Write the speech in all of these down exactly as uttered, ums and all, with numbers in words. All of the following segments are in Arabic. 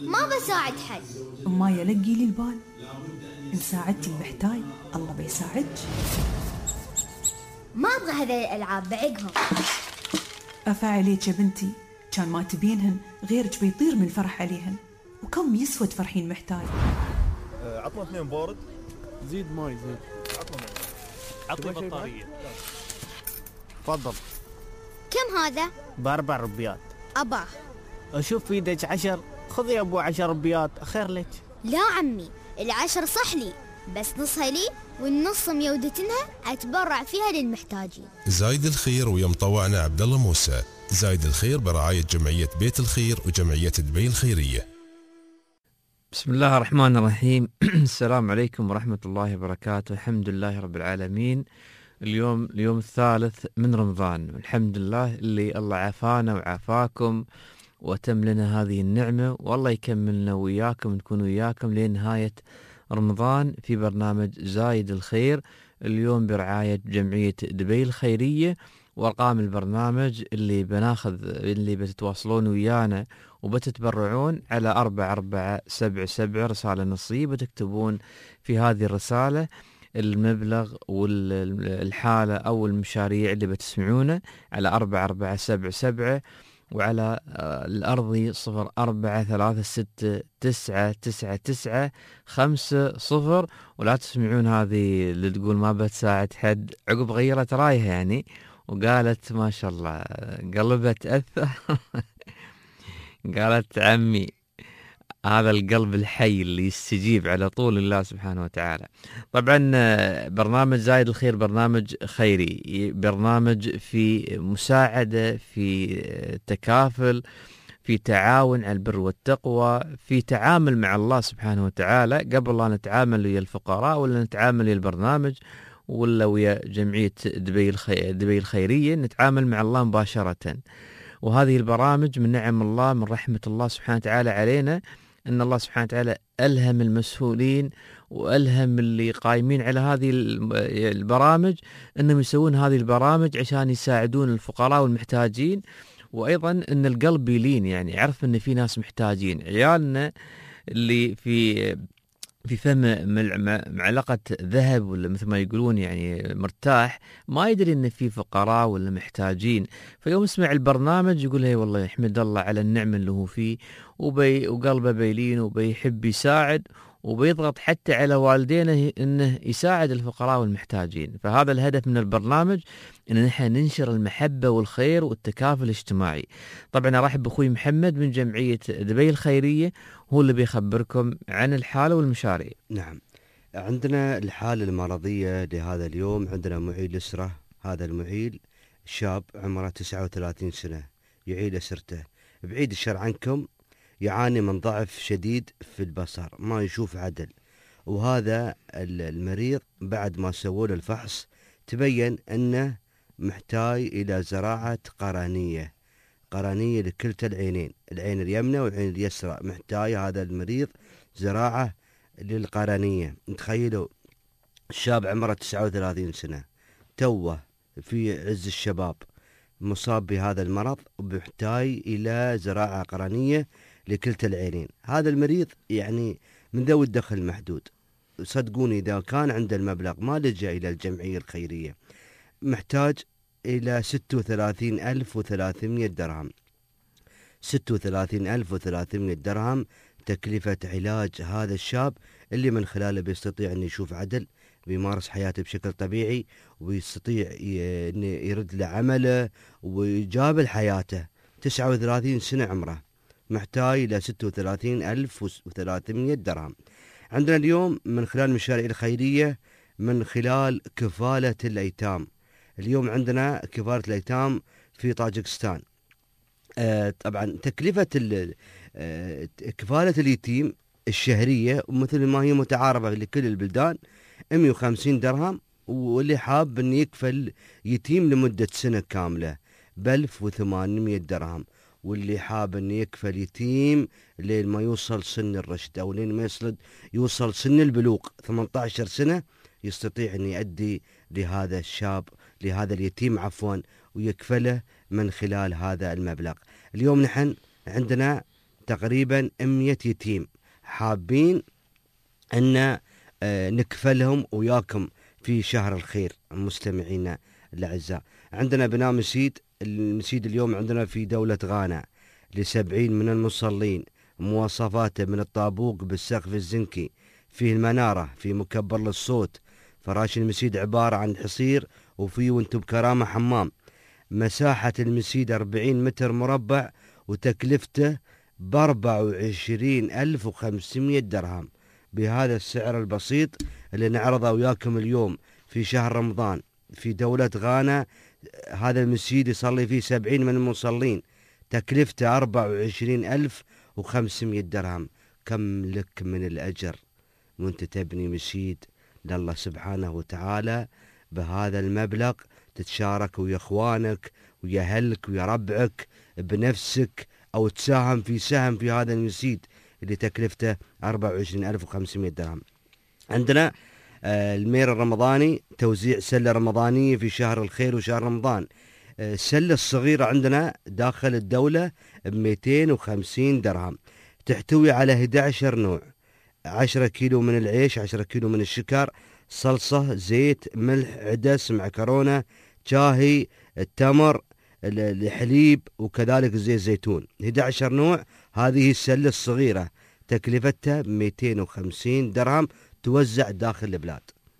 ما بساعد حد. ما يلقي لي البال، إن ساعدتي المحتاج الله بيساعدك. ما أبغى هذه الألعاب بعقهم. أفعليك يا بنتي، كان ما تبينهن غيرك بيطير من الفرح عليهن. وكم يسوى تفرحين محتاج؟ أه عطنا اثنين بارد. زيد ماي زيد. عطنا ماي. عطني بطارية. تفضل. كم هذا؟ بأربع ربيات. أباه. أشوف في يدك عشر، خذي أبو عشر ربيات خير لك. لا عمي، العشر صح لي، بس نصها لي والنص ميودتنها أتبرع فيها للمحتاجين. زايد الخير ويا مطوعنا عبد الله موسى. زايد الخير برعاية جمعية بيت الخير وجمعية دبي الخيرية. بسم الله الرحمن الرحيم. السلام عليكم ورحمة الله وبركاته. الحمد لله رب العالمين. اليوم اليوم الثالث من رمضان، الحمد لله اللي الله عافانا وعافاكم وتم لنا هذه النعمة، والله يكملنا وياكم، نكون وياكم لنهاية رمضان في برنامج زايد الخير. اليوم برعاية جمعية دبي الخيرية، وارقام البرنامج اللي بناخذ اللي بتتواصلون ويانا وبتتبرعون على أربعة أربعة سبعة سبعة رسالة نصيب، وتكتبون في هذه الرسالة المبلغ والحالة أو المشاريع اللي بتسمعونه على أربعة أربعة سبعة سبعة، وعلى الأرضي صفر أربعة ثلاثة ستة تسعة تسعة تسعة خمسة صفر. ولا تسمعون هذه اللي تقول ما بتساعد حد، عقب غيرت رايها يعني وقالت ما شاء الله قلبت أثر. قالت عمي هذا القلب الحي اللي يستجيب على طول لله سبحانه وتعالى. طبعا برنامج زايد الخير برنامج خيري، برنامج في مساعدة، في تكافل، في تعاون على البر والتقوى، في تعامل مع الله سبحانه وتعالى. قبل لا نتعامل ويا الفقراء ولا نتعامل ويا البرنامج ولا ويا جمعية دبي, الخي... دبي الخيرية، نتعامل مع الله مباشرة. وهذه البرامج من نعم الله، من رحمة الله سبحانه وتعالى علينا، أن الله سبحانه وتعالى ألهم المسؤولين وألهم اللي قائمين على هذه البرامج أنهم يسوون هذه البرامج عشان يساعدون الفقراء والمحتاجين. وأيضا أن القلب يلين، يعني عرف أن في ناس محتاجين. عيالنا اللي في في فم معلقة ذهب ولا مثل ما يقولون يعني مرتاح، ما يدري ان في فقراء ولا محتاجين، فيوم يسمع البرنامج يقول هي والله يحمد الله على النعمة اللي هو فيه، وبي وقلبه بيلين وبيحب يساعد، وبيضغط حتى على والدينه انه يساعد الفقراء والمحتاجين. فهذا الهدف من البرنامج، ان نحن ننشر المحبة والخير والتكافل الاجتماعي. طبعا ارحب باخوي محمد من جمعية دبي الخيرية، هو اللي بيخبركم عن الحالة والمشاريع. نعم، عندنا الحالة المرضية لهذا اليوم. عندنا معيل أسرة، هذا المعيل شاب عمره تسعة وثلاثين سنة، يعيل أسرته بعيد الشر عنكم، يعاني من ضعف شديد في البصر، ما يشوف عدل. وهذا المريض بعد ما سووا له الفحص تبين أنه محتاج إلى زراعة قرنية قرنية لكلتا العينين، العين اليمنى والعين اليسرى. محتاج هذا المريض زراعة للقرنية. تخيلوا الشاب عمره تسعة وثلاثين سنة، توه في عز الشباب، مصاب بهذا المرض ومحتاج إلى زراعة قرنية لكلتا العينين. هذا المريض يعني من ذوي الدخل المحدود، صدقوني إذا كان عنده المبلغ ما لجأ إلى الجمعية الخيرية. محتاج إلى ستة وثلاثين ألف وثلاثمائة درهم، ستة وثلاثين ألف وثلاثمائة درهم تكلفة علاج هذا الشاب، اللي من خلاله بيستطيع أن يشوف عدل، بيمارس حياته بشكل طبيعي، ويستطيع أن يرد لعمله ويجابل حياته. تسعة وثلاثين سنة عمره، محتاج إلى ستة وثلاثين ألف وثلاثمائة درهم. عندنا اليوم من خلال المشاريع الخيرية، من خلال كفالة الأيتام. اليوم عندنا كفالة الأيتام في طاجكستان. آه طبعا تكلفة آه كفالة اليتيم الشهرية مثل ما هي متعارفة لكل البلدان مئة وخمسين درهم، واللي حاب أن يكفل يتيم لمدة سنة كاملة ب ألف وثمانمائة درهم، واللي حاب أن يكفل يتيم لين ما يوصل سن الرشد أو لين ما يوصل يوصل سن البلوغ ثمانية عشر سنة، يستطيع أن يؤدي لهذا الشاب لهذا اليتيم عفوا ويكفله من خلال هذا المبلغ. اليوم نحن عندنا تقريبا مية يتيم حابين أن نكفلهم وياكم في شهر الخير. مستمعينا الأعزاء، عندنا بناء مسيد. المسيد اليوم عندنا في دولة غانا لسبعين من المصلين، مواصفاته من الطابوق بالسقف الزنكي، فيه المنارة، في مكبر للصوت. فراش المسيد عبارة عن حصير وفيه وانتم بكرامة حمام. مساحة المسيد أربعين متر مربع، وتكلفته بأربعة وعشرين ألف وخمسمية درهم. بهذا السعر البسيط اللي نعرضه وياكم اليوم في شهر رمضان في دولة غانا، هذا المسجد يصلي فيه سبعين من المصلين، تكلفته أربعة وعشرين ألف وخمسمية درهم. كم لك من الأجر وانت تبني مسجد لله سبحانه وتعالى بهذا المبلغ، تتشارك ويا اخوانك ويا اهلك ويا ربعك بنفسك، او تساهم في سهم في هذا المسجد اللي تكلفته أربعة وعشرين ألف وخمسمية درهم. عندنا المير الرمضاني، توزيع سلة رمضانية في شهر الخير وشهر رمضان. السلة الصغيرة عندنا داخل الدولة ب مئتين وخمسين درهم، تحتوي على أحد عشر نوع، عشرة كيلو من العيش، عشرة كيلو من الشكر، صلصة، زيت، ملح، عدس، معكرونة، شاهي، التمر، الحليب، وكذلك زيت زيتون. أحد عشر نوع. هذه السلة الصغيرة تكلفتها مئتين وخمسين درهم، توزع داخل البلاد.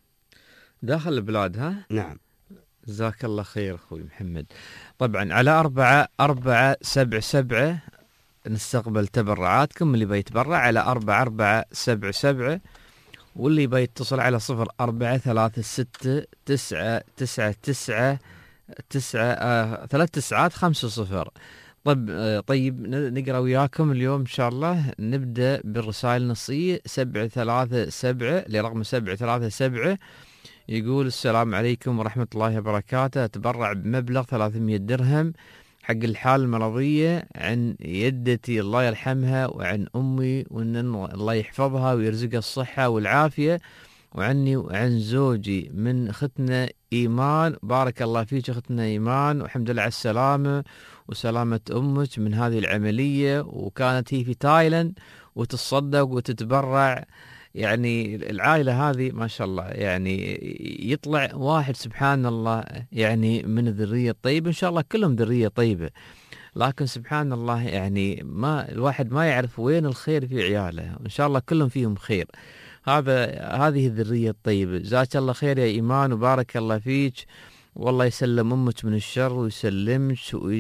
داخل البلاد ها؟ نعم. جزاك الله خير أخوي محمد. طبعا على أربعة أربعة سبعة سبعة نستقبل تبرعاتكم، اللي بيتبرع على أربعة أربعة سبعة سبعة، واللي بيتصل على صفر أربعة ثلاثة ستة تسعة تسعة تسعة تسعة آه ثلاث تسعات خمسة صفر. طيب آه طيب نقرأ وياكم اليوم إن شاء الله. نبدأ بالرسائل النصية. سبعة ثلاثة سبعة لرقم سبعة ثلاثة سبعة يقول: السلام عليكم ورحمة الله وبركاته. أتبرع بمبلغ ثلاثمية درهم حق الحالة المرضية عن يدتي الله يرحمها، وعن أمي وأن الله يحفظها ويرزقها الصحة والعافية، وعني وعن زوجي من أختنا إيمان. بارك الله فيك أختنا إيمان، والحمد لله على السلامة وسلامة أمك من هذه العملية. وكانت هي في تايلاند وتتصدق وتتبرع. يعني العائلة هذه ما شاء الله، يعني يطلع واحد سبحان الله يعني من الذرية الطيبة، إن شاء الله كلهم ذرية طيبة، لكن سبحان الله يعني ما الواحد ما يعرف وين الخير في عياله، إن شاء الله كلهم فيهم خير. هذا هذه الذرية الطيبة. جزاك الله خير يا إيمان وبارك الله فيك، والله يسلم أمك من الشر ويسلمك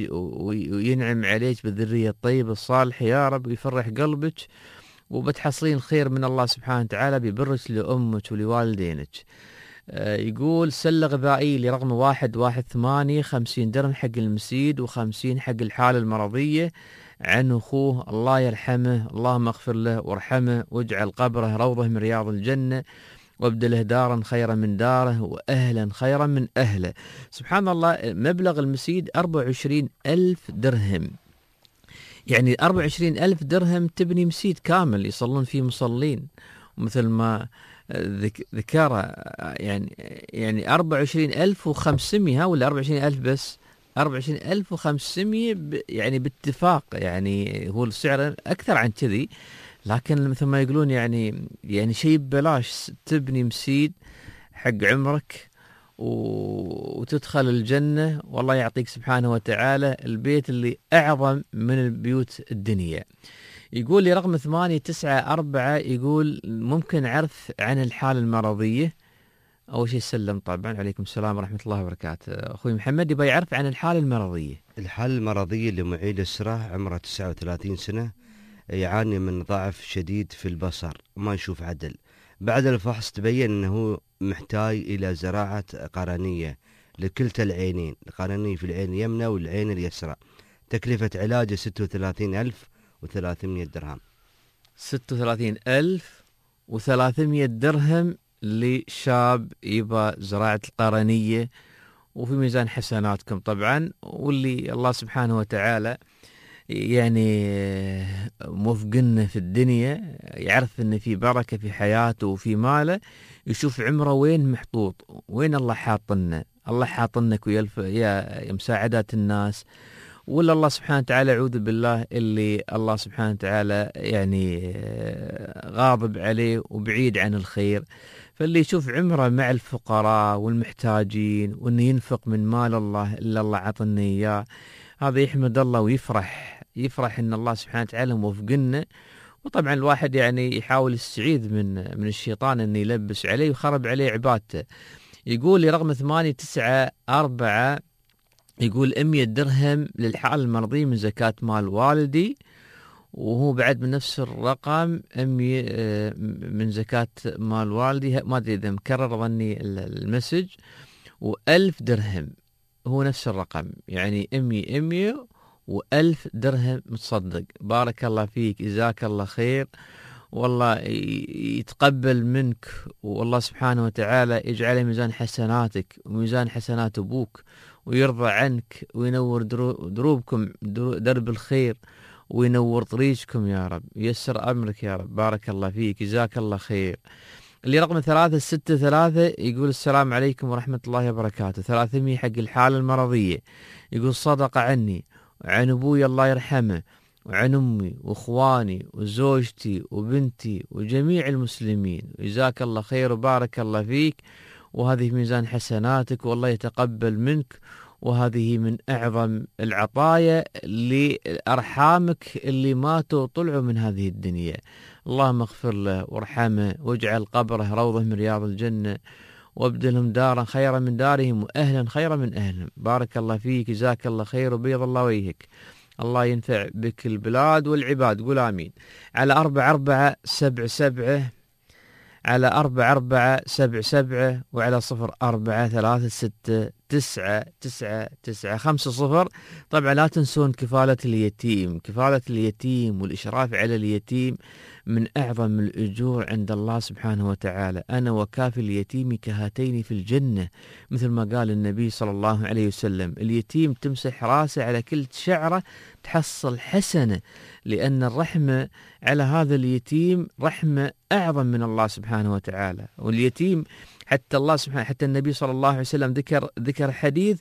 وينعم عليك بالذرية الطيبة الصالحة يا رب، ويفرح قلبك، وبتحصلين خير من الله سبحانه وتعالى ببرك لأمك ولوالدينك. آه يقول: سلة غذائية لرقم واحد واحد ثمانية خمسين درهم حق المسيد وخمسين حق الحالة المرضية عن أخوه الله يرحمه، اللهم اغفر له وارحمه واجعل قبره روضة من رياض الجنة، وابدله دارا خيرا من داره وأهلا خيرا من أهله. سبحان الله، مبلغ المسيد أربعة وعشرين ألف درهم. يعني أربعة وعشرين ألف درهم تبني مسجد كامل يصلون فيه مصلين، ومثل ما ذكر يعني يعني أربعة وعشرين ألف وخمسمية ولا أربعة وعشرين ألف بس، أربعة وعشرين ألف وخمسمية يعني باتفاق، يعني هو السعر أكثر عن كذي، لكن مثل ما يقولون يعني يعني شيء ببلاش تبني مسجد حق عمرك وتدخل الجنة، والله يعطيك سبحانه وتعالى البيت اللي أعظم من البيوت الدنيا. يقول لي رقم ثمانية تسعة أربعة، يقول: ممكن عرف عن الحالة المرضية؟ أول شيء سلم طبعا، عليكم السلام ورحمة الله وبركاته. أخوي محمد يبغى يعرف عن الحالة المرضية. الحالة المرضية لمعيد السرة عمره تسعة وثلاثين سنة، يعاني من ضعف شديد في البصر، ما يشوف عدل. بعد الفحص تبين أنه محتاج إلى زراعة قرنية لكلتا العينين، القرنية في العين اليمنى والعين اليسرى. تكلفة علاجه ستة وثلاثين ألف وثلاثمية درهم. ستة وثلاثين ألف وثلاثمية درهم لشاب يبى زراعة القرنية، وفي ميزان حسناتكم طبعا، واللي الله سبحانه وتعالى يعني موفقنا في الدنيا، يعرف ان في بركة في حياته وفي ماله، يشوف عمره وين محطوط، وين الله حاطنا. الله حاطنك ويا يا مساعدات الناس ولا الله سبحانه وتعالى أعوذ بالله اللي الله سبحانه وتعالى يعني غاضب عليه وبعيد عن الخير. فاللي يشوف عمره مع الفقراء والمحتاجين وأنه ينفق من مال الله إلا الله عطني إياه، هذا يحمد الله ويفرح يفرح أن الله سبحانه وتعالى موفقنا. وطبعا الواحد يعني يحاول يستعيذ من من الشيطان أنه يلبس عليه ويخرب عليه عبادته. يقول لي رقم ثمانية تسعة أربعة، يقول مية درهم للحالة المرضية من زكاة مال والدي، وهو بعد من نفس الرقم مية من زكاة مال والدي، ما أدري إذا مكرر ظني المسج، وألف درهم هو نفس الرقم، يعني مية مية وألف درهم متصدق. بارك الله فيك، جزاك الله خير، والله يتقبل منك، والله سبحانه وتعالى يجعل ميزان حسناتك وميزان حسنات أبوك، ويرضى عنك وينور دروبكم درب الخير، وينور طريقكم يا رب، يسر أمرك يا رب. بارك الله فيك، جزاك الله خير. اللي رقم ثلاثة ستة ثلاثة يقول السلام عليكم ورحمة الله وبركاته، ثلاثمية حق الحالة المرضية. يقول صدق عني وعن أبوي الله يرحمه وعن أمي وإخواني وزوجتي وبنتي وجميع المسلمين، جزاك الله خير وبارك الله فيك، وهذه ميزان حسناتك والله يتقبل منك، وهذه من أعظم العطايا لأرحامك اللي ماتوا وطلعوا من هذه الدنيا. اللهم اغفر له وارحمه واجعل قبره روضة من رياض الجنة، وابدلهم دارا خيرا من دارهم وأهلا خيرا من أهلهم. بارك الله فيك، جزاك الله خير وبيض الله وجهك، الله ينفع بك البلاد والعباد، قول آمين. على أربعة أربعة سبع سبعة على أربعة أربعة سبع سبعة وعلى صفر أربعة ثلاثة ستة تسعة تسعة تسعة خمسة صفر. طبعا لا تنسون كفالة اليتيم، كفالة اليتيم والإشراف على اليتيم من أعظم الأجور عند الله سبحانه وتعالى. أنا وكافي اليتيم كهاتين في الجنة، مثل ما قال النبي صلى الله عليه وسلم. اليتيم تمسح راسه على كل شعرة تحصل حسنة، لأن الرحمة على هذا اليتيم رحمة أعظم من الله سبحانه وتعالى. واليتيم حتى الله سبحانه حتى النبي صلى الله عليه وسلم ذكر ذكر حديث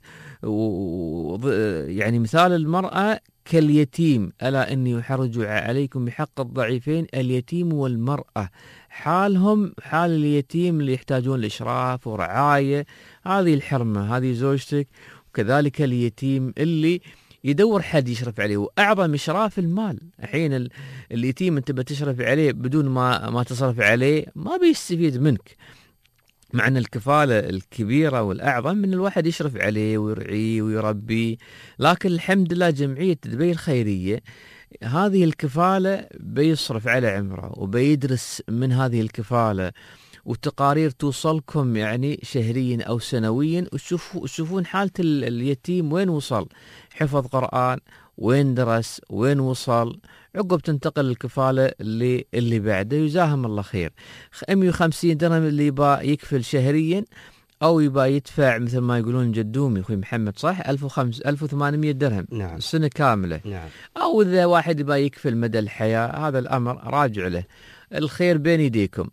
يعني مثال المرأة كاليتيم، ألا إني أحرج عليكم بحق الضعيفين اليتيم والمرأة، حالهم حال اليتيم اللي يحتاجون الإشراف ورعاية، هذه الحرمة، هذه زوجتك. وكذلك اليتيم اللي يدور حد يشرف عليه، وأعظم إشراف المال. الحين اليتيم أنت بتشرف عليه بدون ما ما تصرف عليه ما بيستفيد منك، مع أن الكفالة الكبيرة والأعظم من الواحد يشرف عليه ويرعيه ويربيه. لكن الحمد لله جمعية دبي الخيرية هذه الكفالة بيصرف على عمره وبيدرس من هذه الكفالة، وتقارير توصلكم يعني شهريا أو سنويا، وتشوفوا تشوفون حالة اليتيم وين وصل، حفظ قرآن، وين درس، وين وصل، عقب تنتقل الكفالة اللي اللي بعده. يجزاهم الله خير. مئة وخمسين درهم اللي يبا يكفل شهريا، أو يبا يدفع مثل ما يقولون جدومي أخوي محمد صح ألف وخمس ألف وثمانمية درهم نعم. سنة كاملة نعم. أو إذا واحد يبا يكفل مدى الحياة، هذا الأمر راجع له، الخير بين يديكم.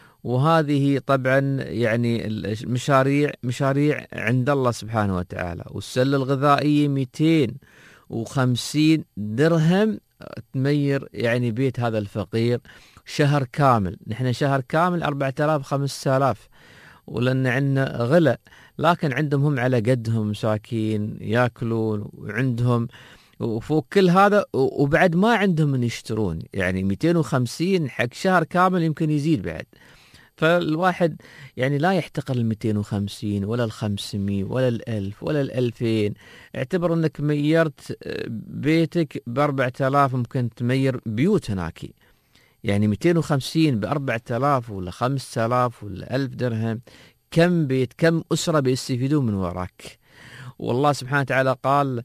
وهذه طبعا يعني المشاريع مشاريع عند الله سبحانه وتعالى. والسلة الغذائية مئتين وخمسين درهم تمير يعني بيت هذا الفقير شهر كامل. نحن شهر كامل أربعة آلاف خمسة آلاف، ولأن عندنا غلا، لكن عندهم هم على قدهم مساكين ياكلون وعندهم وفوق كل هذا، وبعد ما عندهم من يشترون. يعني مئتين وخمسين حق شهر كامل يمكن يزيد بعد. فالواحد يعني لا يحتقر ال مئتين وخمسين ولا ال خمسمية ولا ال ألف ولا ال ألفين. اعتبر انك ميرت بيتك ب أربعة آلاف، ممكن تمير بيوت هناك. يعني مئتين وخمسين ب أربعة آلاف ولا خمسة آلاف ولا ألف درهم، كم بيت كم أسرة بيستفيدون من وراك. والله سبحانه وتعالى قال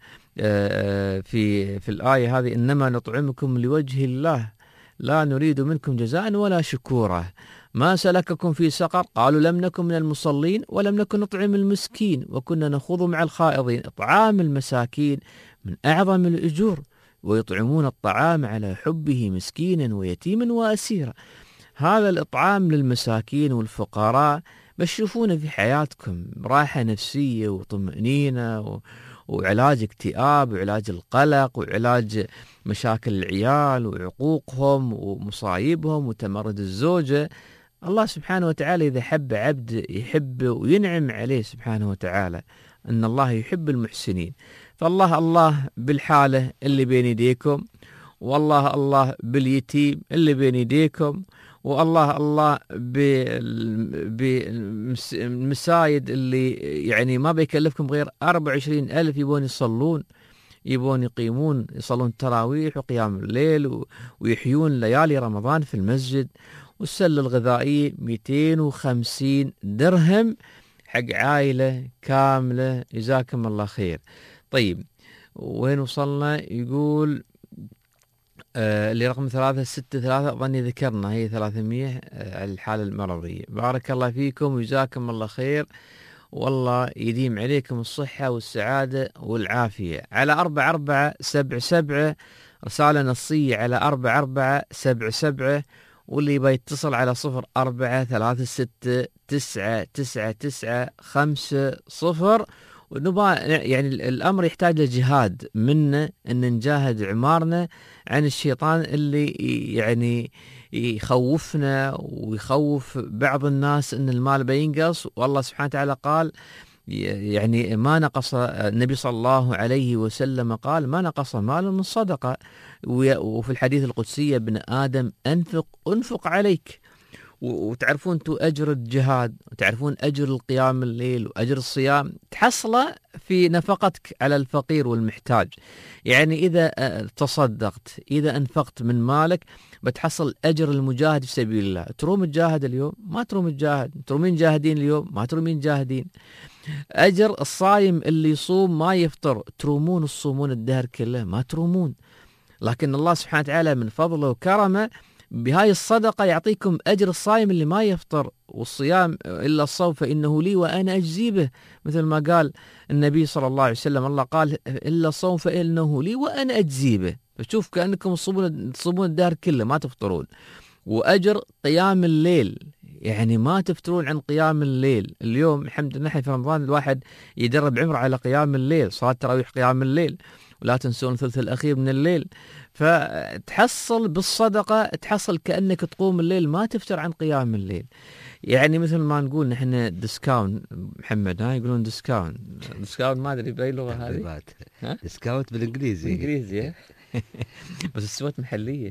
في في الآية هذه: إنما نطعمكم لوجه الله لا نريد منكم جزاء ولا شكورا. ما سلككم في سقر؟ قالوا لم نكن من المصلين ولم نكن نطعم المسكين وكنا نخوض مع الخائضين. إطعام المساكين من أعظم الأجور، ويطعمون الطعام على حبه مسكينا ويتيما وأسيرا. هذا الإطعام للمساكين والفقراء بتشوفونه في حياتكم راحة نفسية وطمأنينة وعلاج اكتئاب وعلاج القلق وعلاج مشاكل العيال وعقوقهم ومصايبهم وتمرد الزوجة. الله سبحانه وتعالى إذا حب عبد يحب وينعم عليه سبحانه وتعالى، أن الله يحب المحسنين. فالله الله بالحالة اللي بين يديكم، والله الله باليتيم اللي بين يديكم، والله الله بالمسايد اللي يعني ما بيكلفكم غير أربعة وعشرين ألف يبون يصلون، يبون يقيمون يصلون التراويح وقيام الليل ويحيون ليالي رمضان في المسجد. والسلة الغذائية مئتين وخمسين درهم حق عائلة كاملة. جزاكم الله خير. طيب وين وصلنا؟ يقول آه اللي رقم ثلاثة ستة ثلاثة أظني ذكرنا هي ثلاثمية آه على الحالة المرضية. بارك الله فيكم وجزاكم الله خير، والله يديم عليكم الصحة والسعادة والعافية. على أربعة أربعة سبعة سبعة رسالة نصية على أربعة أربعة سبعة سبعة، واللي بيتصل على صفر أربعة ثلاثة ستة تسعة تسعة تسعة خمسة صفر. ونبا يعني الأمر يحتاج لجهاد منا أن نجاهد عمارنا عن الشيطان اللي يعني يخوفنا ويخوف بعض الناس أن المال بينقص. والله سبحانه وتعالى قال يعني ما نقص، النبي صلى الله عليه وسلم قال ما نقص مال من صدقة. وفي الحديث القدسي ابن آدم أنفق أنفق عليك. وتعرفون أنتم أجر الجهاد وتعرفون أجر القيام الليل وأجر الصيام تحصله في نفقتك على الفقير والمحتاج. يعني إذا تصدقت، إذا أنفقت من مالك، بتحصل أجر المجاهد في سبيل الله. تروم تجاهد اليوم؟ ما تروم تجاهد. ترومين جاهدين اليوم؟ ما ترومين جاهدين. أجر الصايم اللي يصوم ما يفطر، ترومون الصومون الدهر كله؟ ما ترومون. لكن الله سبحانه وتعالى من فضله وكرمه بهاي الصدقة يعطيكم أجر الصائم اللي ما يفطر. والصيام إلا الصوم فإنه لي وأنا أجزي به، مثل ما قال النبي صلى الله عليه وسلم. الله قال إلا الصوم فإنه لي وأنا أجزي به. فشوف كأنكم تصومون تصومون الدهر كله ما تفطرون. وأجر قيام الليل، يعني ما تفترون عن قيام الليل. اليوم الحمد لله في رمضان الواحد يدرب عمره على قيام الليل، صلاة تراويح قيام الليل، ولا تنسون الثلث الأخير من الليل. فتحصل بالصدقة، تحصل كأنك تقوم الليل ما تفتر عن قيام الليل. يعني مثل ما نقول نحن ديسكاون محمد، ها يقولون ديسكاون ديسكاون ما أدري بأي لغة هذه. ديسكاونت بالإنجليزي. بالإنجليزي بس السوات محلية.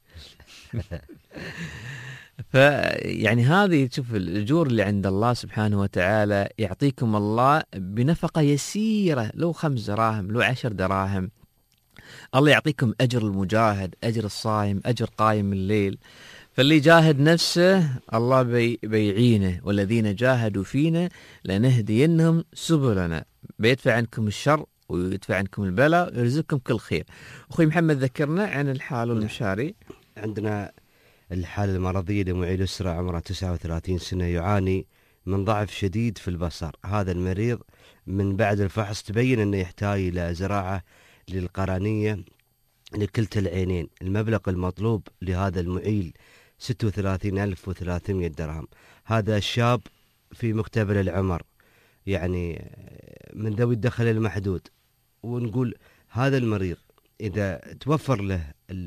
فيعني هذه تشوف الأجور اللي عند الله سبحانه وتعالى. يعطيكم الله بنفقة يسيرة، لو خمس دراهم لو عشر دراهم، الله يعطيكم أجر المجاهد، أجر الصائم، أجر قائم الليل. فاللي جاهد نفسه الله بي بيعينه، والذين جاهدوا فينا لنهدينهم سبلنا. بيدفع عنكم الشر ويدفع عنكم البلاء ويرزقكم كل خير. أخوي محمد ذكرنا عن الحال والمشاري. عندنا الحالة المرضية لمعيل أسرة عمره تسعة وثلاثين سنة يعاني من ضعف شديد في البصر. هذا المريض من بعد الفحص تبين أنه يحتاج إلى زراعة للقرنية لكلتا العينين. المبلغ المطلوب لهذا المعيل ستة وثلاثين ألف وثلاثمئة درهم. هذا الشاب في مقتبل العمر، يعني من ذوي الدخل المحدود. ونقول هذا المريض إذا توفر له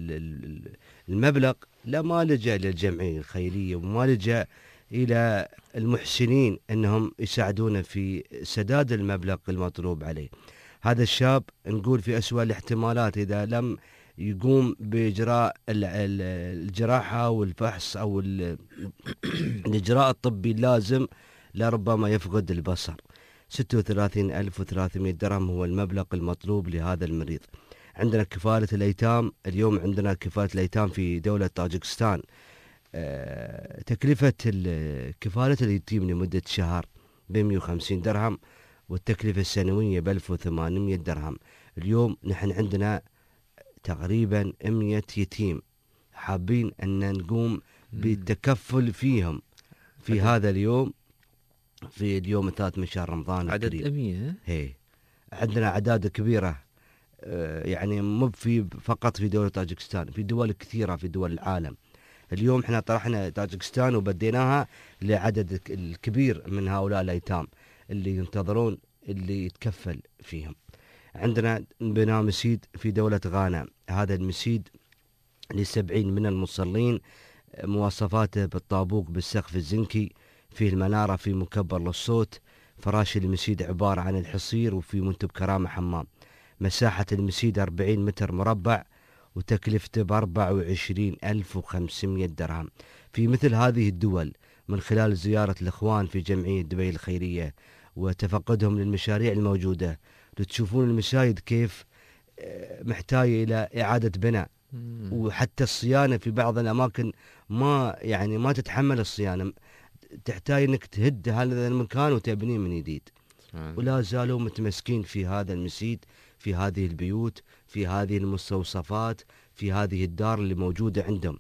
المبلغ لا ما لجأ للجمعية الخيرية وما لجأ إلى المحسنين أنهم يساعدونه في سداد المبلغ المطلوب عليه. هذا الشاب نقول في أسوأ الاحتمالات إذا لم يقوم بإجراء الجراحة والفحص أو الإجراء الطبي اللازم لربما يفقد البصر. ستة وثلاثين ألف وثلاثمئة درهم هو المبلغ المطلوب لهذا المريض. عندنا كفالة الأيتام. اليوم عندنا كفالة الأيتام في دولة طاجكستان. أه تكلفة كفالة اليتيم لمدة شهر بمئة وخمسين درهم، والتكلفة السنوية بألف وثمانمئة درهم. اليوم نحن عندنا تقريبا مئة يتيم حابين أن نقوم بالتكفل فيهم في هذا اليوم، في اليوم الثالث من شهر رمضان عدد الكريم. مئة. هي عندنا أعداد كبيرة، يعني مو في فقط في دولة طاجكستان، في دول كثيرة في دول العالم. اليوم احنا طرحنا طاجكستان وبديناها لعدد الكبير من هؤلاء الأيتام اللي ينتظرون اللي يتكفل فيهم. عندنا بناء مسجد في دولة غانا، هذا المسجد لسبعين من المصلين، مواصفاته بالطابوق بالسقف الزنكي، فيه المنارة في مكبر للصوت، فراش المسجد عبارة عن الحصير وفي منتب كرامة حمام. مساحة المسجد أربعين متر مربع وتكلفته بأربعة وعشرين ألف وخمسمائة درهم. في مثل هذه الدول من خلال زيارة الإخوان في جمعية دبي الخيرية وتفقدهم للمشاريع الموجودة، تشوفون المساجد كيف محتاجة إلى إعادة بناء، وحتى الصيانة في بعض الأماكن ما يعني ما تتحمل الصيانة، تحتاج أنك تهد هذا المكان وتبنيه من جديد. ولا زالوا متمسكين في هذا المسجد، في هذه البيوت، في هذه المستوصفات، في هذه الدار اللي موجودة عندهم.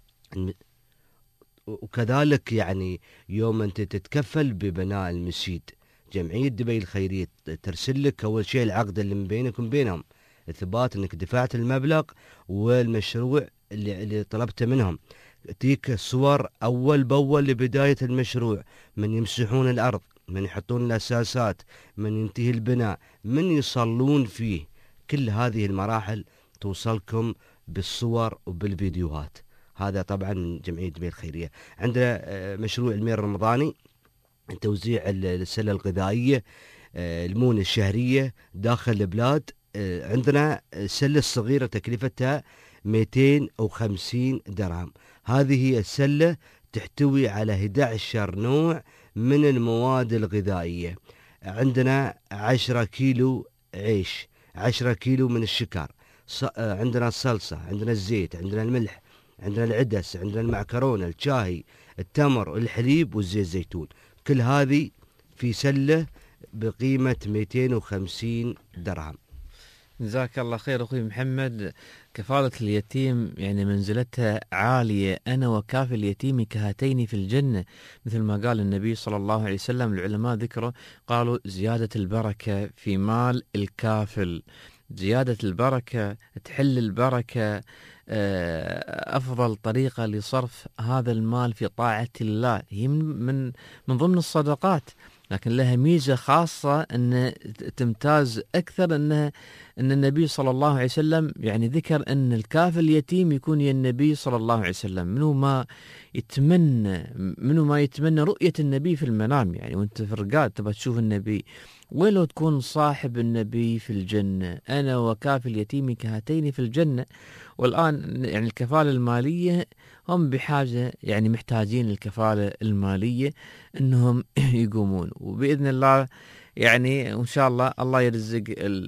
وكذلك يعني يوم أنت تتكفل ببناء المسجد، جمعية دبي الخيرية ترسل لك أول شيء العقد اللي من بينك وبينهم، إثبات أنك دفعت المبلغ والمشروع اللي, اللي طلبته منهم. تيك صور أول بأول لبداية المشروع، من يمسحون الأرض، من يحطون الأساسات، من ينتهي البناء، من يصلون فيه. كل هذه المراحل توصلكم بالصور وبالفيديوهات. هذا طبعا من جمعية دبي الخيرية. عندنا مشروع المياه الرمضاني، توزيع السلة الغذائية، المونة الشهرية داخل البلاد. عندنا السلة الصغيرة تكلفتها مئتين وخمسين درهم. هذه السلة تحتوي على أحد عشر نوع من المواد الغذائية. عندنا عشرة كيلو عيش، عشرة كيلو من الشكر، عندنا الصلصة، عندنا الزيت، عندنا الملح، عندنا العدس، عندنا المعكرونة، الشاهي، التمر، الحليب والزيت الزيتون. كل هذه في سلة بقيمة مئتين وخمسين درهم. جزاك الله خير أخوي محمد. كفالة اليتيم يعني منزلتها عالية، أنا وكافل اليتيم كهاتين في الجنة، مثل ما قال النبي صلى الله عليه وسلم. العلماء ذكروا قالوا زيادة البركة في مال الكافل، زيادة البركة تحل البركة. أفضل طريقة لصرف هذا المال في طاعة الله هي من من ضمن الصدقات، لكن لها ميزة خاصة أن تمتاز أكثر، أنها أن النبي صلى الله عليه وسلم يعني ذكر أن الكافل اليتيم يكون يا النبي صلى الله عليه وسلم. منو ما يتمنى منو ما يتمنى رؤية النبي في المنام، يعني وانت في الرقاد تبغى تشوف النبي، ولو تكون صاحب النبي في الجنة. أنا وكافل اليتيم كهاتين في الجنة. والآن يعني الكفالة المالية هم بحاجة، يعني محتاجين الكفالة المالية أنهم يقومون، وبإذن الله يعني وإن شاء الله الله يرزق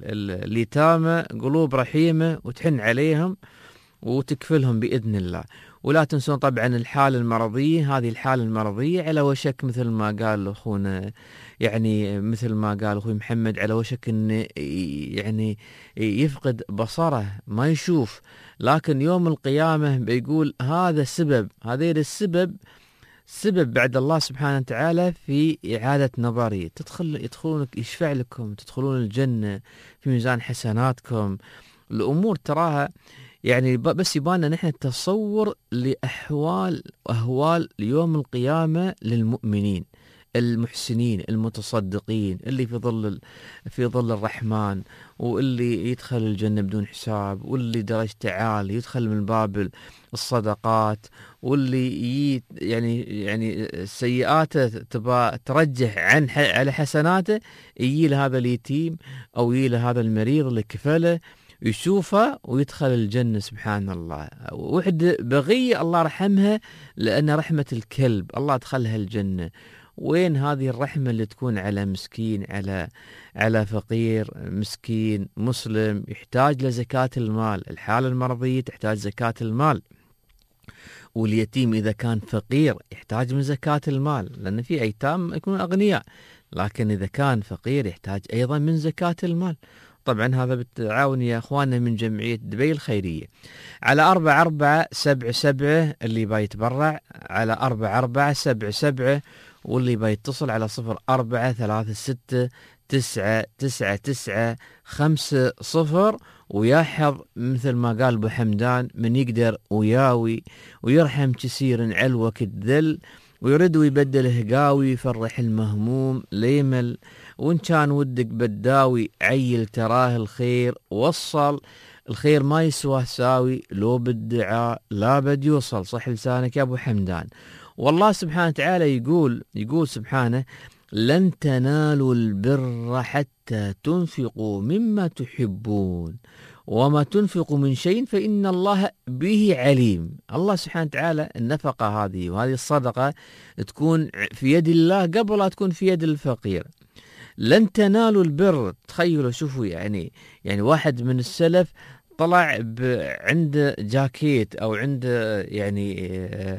اليتامى قلوب رحيمة وتحن عليهم وتكفلهم بإذن الله. ولا تنسون طبعا الحالة المرضية، هذه الحالة المرضية على وشك مثل ما قال أخونا، يعني مثل ما قال أخوي محمد، على وشك أن يعني يفقد بصره ما يشوف، لكن يوم القيامة بيقول هذا السبب، هذا السبب سبب بعد الله سبحانه وتعالى في إعادة نظري. تدخل يدخلونك يشفع لكم، تدخلون الجنة في ميزان حسناتكم. الأمور تراها يعني بس يبانا نحن تصور لأحوال وأهوال يوم القيامة للمؤمنين المحسنين المتصدقين اللي في ظل في ظل الرحمن، واللي يدخل الجنة بدون حساب، واللي درجته عالي يدخل من باب الصدقات، واللي يعني يعني سيئاته تبى ترجح عن على حسناته، يجي لهذا اليتيم أو يجي لهذا المريض اللي كفله يشوفه ويدخل الجنة. سبحان الله. وحده بغية الله رحمها لأن رحمة الكلب الله أدخلها الجنة. وين هذه الرحمة اللي تكون على مسكين، على على فقير مسكين مسلم يحتاج لزكاة المال؟ الحالة المرضية تحتاج زكاة المال، واليتيم إذا كان فقير يحتاج من زكاة المال، لأن في أيتام يكونوا أغنياء، لكن إذا كان فقير يحتاج أيضا من زكاة المال. طبعا هذا بالتعاون يا أخواننا من جمعية دبي الخيرية. على أربعة أربعة سبعة سبعة اللي بيتبرع، على أربعة أربعة سبعة سبعة، واللي بيتصل على صفر أربعة ثلاثة ستة تسعة تسعة تسعة خمسة صفر، ويحظ مثل ما قال أبو حمدان من يقدر وياوي ويرحم كثير علوك الذل ويرد ويبدله قاوي، يفرح المهموم ليمل، وإن كان ودك بداوي عيل تراه الخير وصل، الخير ما يسواه ساوي لو بالدعاء لا بد يوصل. صح لسانك يا أبو حمدان. والله سبحانه وتعالى يقول يقول سبحانه: لن تنالوا البر حتى تنفقوا مما تحبون وما تنفقوا من شيء فإن الله به عليم. الله سبحانه وتعالى النفقة هذه وهذه الصدقة تكون في يد الله قبل لا تكون في يد الفقير. لن تنالوا البر. تخيلوا شوفوا يعني يعني واحد من السلف طلع عنده جاكيت أو عنده يعني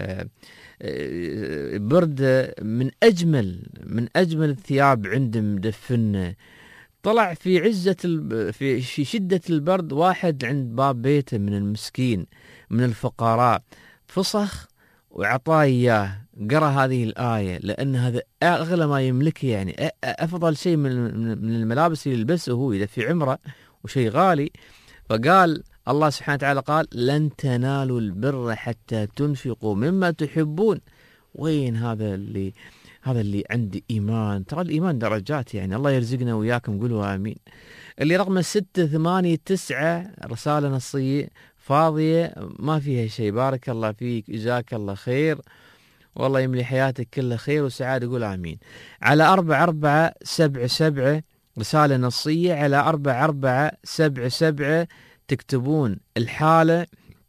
برد من أجمل من أجمل الثياب عنده مدفنه، طلع في عزة في في شدة البرد واحد عند باب بيته من المسكين من الفقراء، فسخ وعطاه إياه، قرأ هذه الآية لأن هذا أغلى ما يملكه، يعني أفضل شيء من من الملابس اللي يلبسه هو إذا في عمره وشيء غالي. فقال الله سبحانه وتعالى قال: لن تنالوا البر حتى تنفقوا مما تحبون. وين هذا اللي هذا اللي عنده إيمان؟ ترى الإيمان درجات، يعني الله يرزقنا وياكم، قولوا آمين. اللي رقم ستة ثمانية تسعة رسالة نصية فاضية ما فيها شيء. بارك الله فيك، جزاك الله خير، والله يملي حياتك كلها خير وسعادة، قول آمين. على أربعة أربعة سبعة سبعة رسالة نصية، على أربعة أربعة سبعة سبعة تكتبون الحالة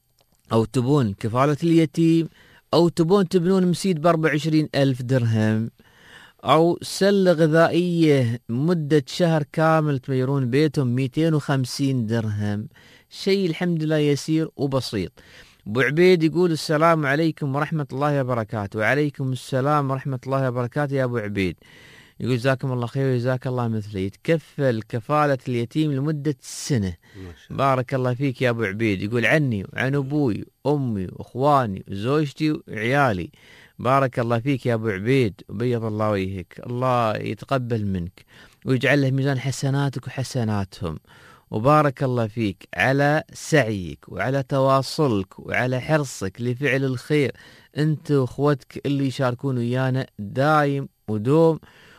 أو تبون كفالة اليتيم أو تبون تبنون مسجد بأربع وعشرين ألف درهم أو سلة غذائية مدة شهر كامل تميرون بيتهم مئتين وخمسين درهم. شيء الحمد لله يسير وبسيط. أبو عبيد يقول: السلام عليكم ورحمة الله وبركاته. وعليكم السلام ورحمة الله وبركاته يا أبو عبيد. يقول: جزاكم الله خير وجزاك الله مثله. يتكفل كفالة اليتيم لمدة سنة. بارك الله فيك يا أبو عبيد. يقول: عني وعن أبوي وأمي وأخواني وزوجتي وعيالي. بارك الله فيك يا أبو عبيد، وبيض الله وجهك، الله يتقبل منك ويجعل له ميزان حسناتك وحسناتهم. وبارك الله فيك على سعيك وعلى تواصلك وعلى حرصك لفعل الخير أنت وأخوتك اللي يشاركون ويانا دايم ودوم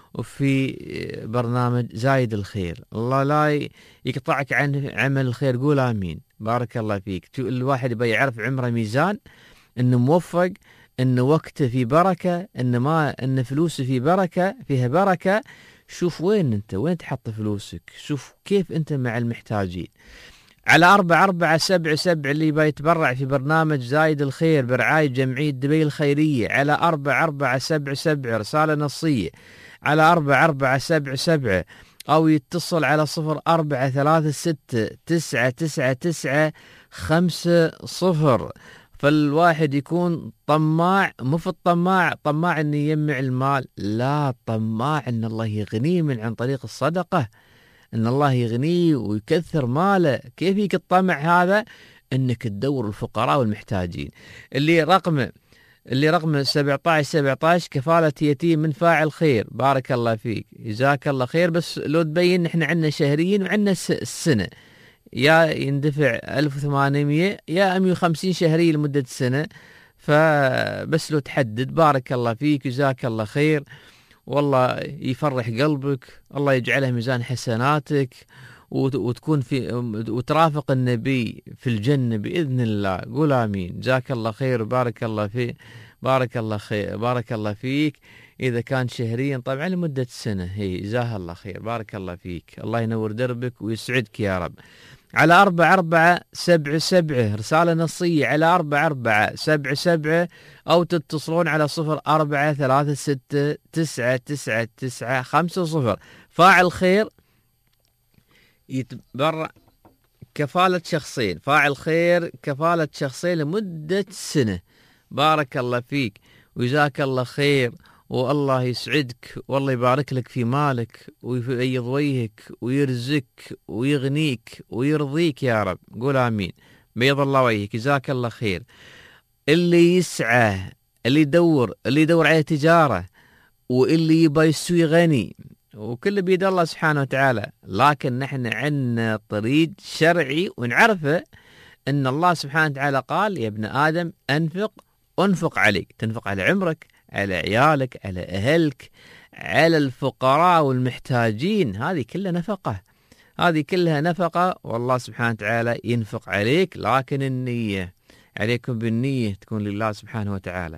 وفي برنامج زايد الخير. الله لا يقطعك عن عمل الخير، قول آمين. بارك الله فيك. الواحد يبي يعرف عمره ميزان، إنه موفق، إن وقته في بركة، إن ما إن فلوسه في بركة فيها بركة. شوف وين أنت، وين تحط فلوسك، شوف كيف أنت مع المحتاجين. على أربعة أربعة سبعة سبعة اللي بيتبرع في برنامج زايد الخير برعاية جمعية دبي الخيرية، على أربعة أربعة سبعة سبعة رسالة نصية، على أربعة أربعة سبعة سبعة أو يتصل على صفر أربعة ثلاثة ستة تسعة تسعة تسعة خمسة صفر. فالواحد يكون طماع، مو في الطماع طماع أن يجمع المال، لا، طماع أن الله يغنيه من عن طريق الصدقة، أن الله يغنيه ويكثر ماله. كيف يك الطمع هذا؟ أنك تدور الفقراء والمحتاجين. اللي رقم اللي رقم سبعة عشر سبعة عشر كفالة يتيم من فاعل خير. بارك الله فيك، جزاك الله خير. بس لو تبين احنا عندنا شهريين وعندنا السنة، يا يندفع ألف وثمانمئة يا مئة وخمسين شهرية لمدة سنة، فبس لو تحدد. بارك الله فيك، جزاك الله خير، والله يفرح قلبك، الله يجعلها ميزان حسناتك، وتكون في وترافق النبي في الجنة بإذن الله. قول آمين. جزاك الله خير وبارك الله فيك. بارك الله خير بارك الله فيك. إذا كان شهريا طبعا لمدة سنة، هي جزاها الله خير. بارك الله فيك، الله ينور دربك ويسعدك يا رب. على أربعة أربعة سبعة سبعة رسالة نصية، على أربعة أربعة سبعة سبعة أو تتصلون على صفر أربعة ثلاثة ستة تسعة تسعة تسعة خمسة صفر. فاعل خير يتبرع كفالة شخصين، فاعل خير كفالة شخصين لمدة سنة. بارك الله فيك وجزاك الله خير، والله يسعدك والله يبارك لك في مالك ويبيض وجهك ويرزقك ويغنيك ويرضيك يا رب. قول آمين. بيض الله وجهك، جزاك الله خير. اللي يسعى، اللي يدور اللي يدور على تجارة، واللي يبى يسوي غني، وكل بيد الله سبحانه وتعالى، لكن نحن عندنا طريق شرعي ونعرفه، ان الله سبحانه وتعالى قال: يا ابن آدم أنفق أنفق عليك. تنفق على عمرك، على عيالك، على أهلك، على الفقراء والمحتاجين. هذه كلها نفقة، هذه كلها نفقة، والله سبحانه وتعالى ينفق عليك، لكن النية عليكم بالنية تكون لله سبحانه وتعالى.